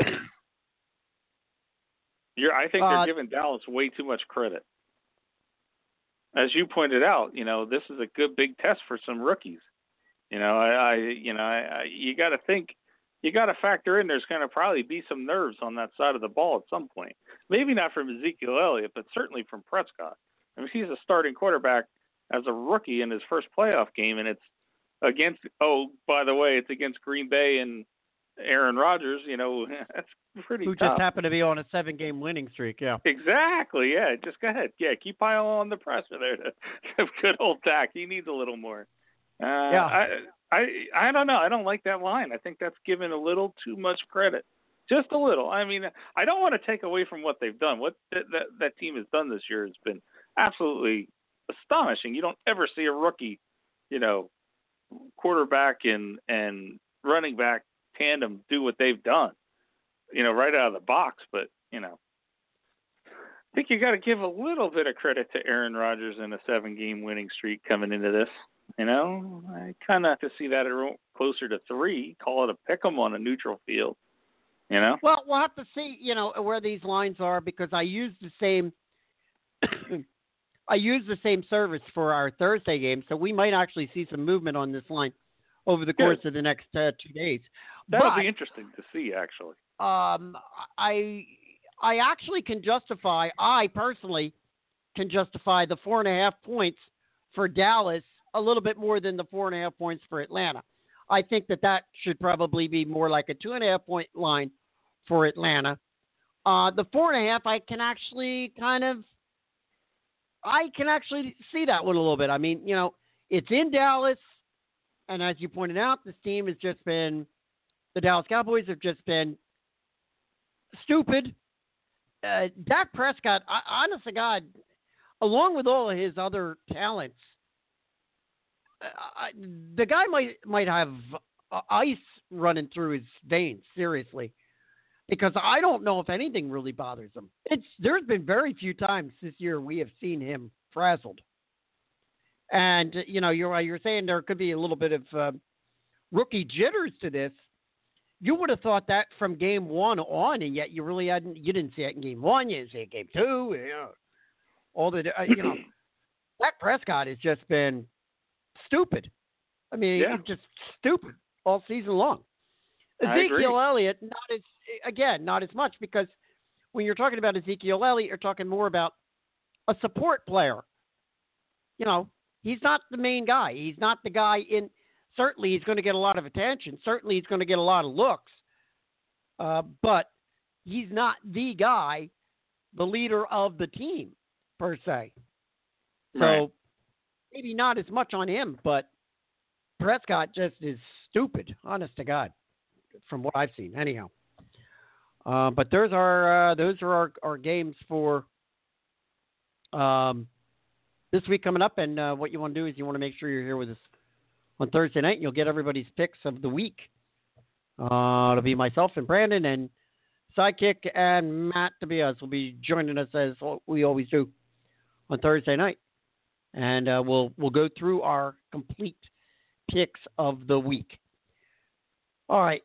I think they're giving Dallas way too much credit. As you pointed out, this is a good big test for some rookies. You got to think, you got to factor in there's going to probably be some nerves on that side of the ball at some point. Maybe not from Ezekiel Elliott, but certainly from Prescott. I mean, he's a starting quarterback as a rookie in his first playoff game, and it's against, by the way, it's against Green Bay and Aaron Rodgers. That's pretty Who tough. just happened to be on a 7-game winning streak, yeah. Exactly, yeah. Just go ahead. Yeah, keep piling on the pressure there to good old Dak. He needs a little more. Yeah. I don't know. I don't like that line. I think that's given a little too much credit. Just a little. I mean, I don't want to take away from what they've done. What that team has done this year has been absolutely astonishing. You don't ever see a rookie, quarterback and running back tandem do what they've done, right out of the box. But, I think you got to give a little bit of credit to Aaron Rodgers and a 7-game winning streak coming into this. I kind of have to see that closer to 3, call it a pick'em on a neutral field, Well, we'll have to see, where these lines are because I use the same service for our Thursday game, so we might actually see some movement on this line over the course of the next 2 days. That'll be interesting to see, actually. I actually can justify, I personally can justify the 4.5 points for Dallas a little bit more than the 4.5 points for Atlanta. I think that should probably be more like a 2.5-point line for Atlanta. The 4.5, I can actually see that one a little bit. I mean, it's in Dallas, and as you pointed out, this team has just been, the Dallas Cowboys have just been stupid. Dak Prescott, honest to God, along with all of his other talents, the guy might have ice running through his veins, seriously, because I don't know if anything really bothers him. There's been very few times this year we have seen him frazzled. And, you're saying there could be a little bit of rookie jitters to this. You would have thought that from game 1 on, and yet you didn't see it in game 1, you didn't see it in game 2, Dak Prescott has just been stupid. I mean, just stupid all season long. Ezekiel Elliott, not as much, because when you're talking about Ezekiel Elliott, you're talking more about a support player. He's not the main guy. He's not the guy certainly he's going to get a lot of attention. Certainly he's going to get a lot of looks. but he's not the guy, the leader of the team, per se. So Right. maybe not as much on him, but Prescott just is stupid, honest to God, from what I've seen. Anyhow, but those are our games for this week coming up. And what you want to do is you want to make sure you're here with us on Thursday night. And you'll get everybody's picks of the week. It'll be myself and Brandon and Sidekick and Matt Tobias will be joining us as we always do on Thursday night. And we'll go through our complete picks of the week. All right.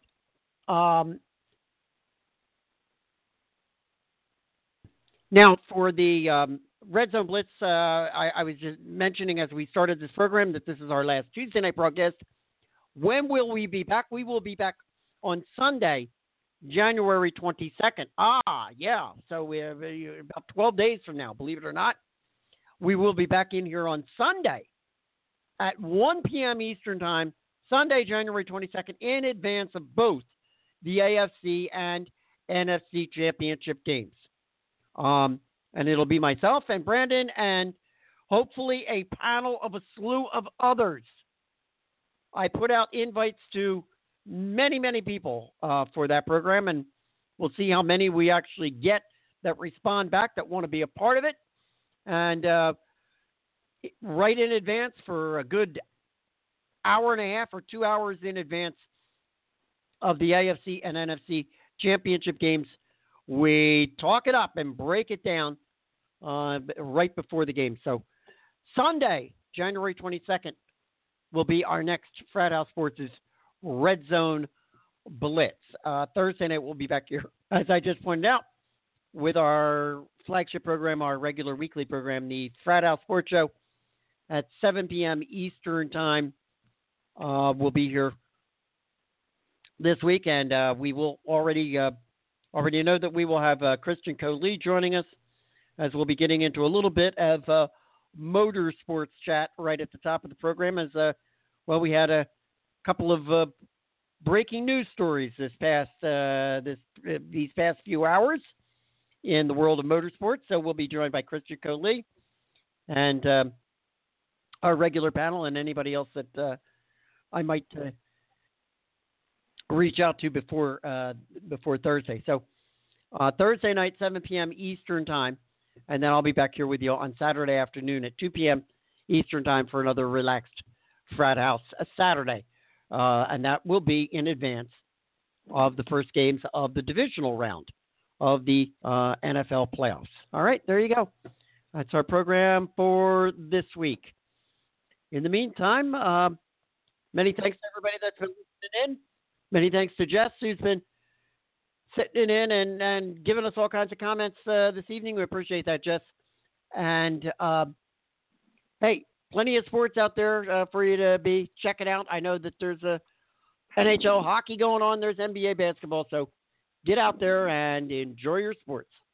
Now, for the Red Zone Blitz, I was just mentioning as we started this program that this is our last Tuesday night broadcast. When will we be back? We will be back on Sunday, January 22nd. Yeah. So we have about 12 days from now, believe it or not. We will be back in here on Sunday at 1 p.m. Eastern Time, Sunday, January 22nd, in advance of both the AFC and NFC championship games. And it'll be myself and Brandon and hopefully a panel of a slew of others. I put out invites to many, many people for that program, and we'll see how many we actually get that respond back that want to be a part of it. And right in advance for a good hour and a half or 2 hours in advance of the AFC and NFC championship games, we talk it up and break it down right before the game. So Sunday, January 22nd, will be our next Frat House Sports' Red Zone Blitz. Thursday night, we'll be back here, as I just pointed out, with our flagship program, our regular weekly program, the Frat House Sports Show at 7 p.m. Eastern Time. We'll be here this week, and we will already know that we will have Christian Coley joining us, as we'll be getting into a little bit of motorsports chat right at the top of the program. As we had a couple of breaking news stories these past few hours in the world of motorsports. So we'll be joined by Christian Coley and our regular panel, and anybody else that I might reach out to before Thursday. So Thursday night, 7 p.m. Eastern Time, and then I'll be back here with you on Saturday afternoon at 2 p.m. Eastern Time for another relaxed Frat House Saturday, and that will be in advance of the first games of the divisional round of the NFL playoffs. All right, there you go. That's our program for this week. In the meantime, many thanks to everybody that's been listening in. Many thanks to Jess, who's been sitting in and giving us all kinds of comments this evening. We appreciate that, Jess. And, hey, plenty of sports out there for you to be checking out. I know that there's a NHL hockey going on. There's NBA basketball. So get out there and enjoy your sports.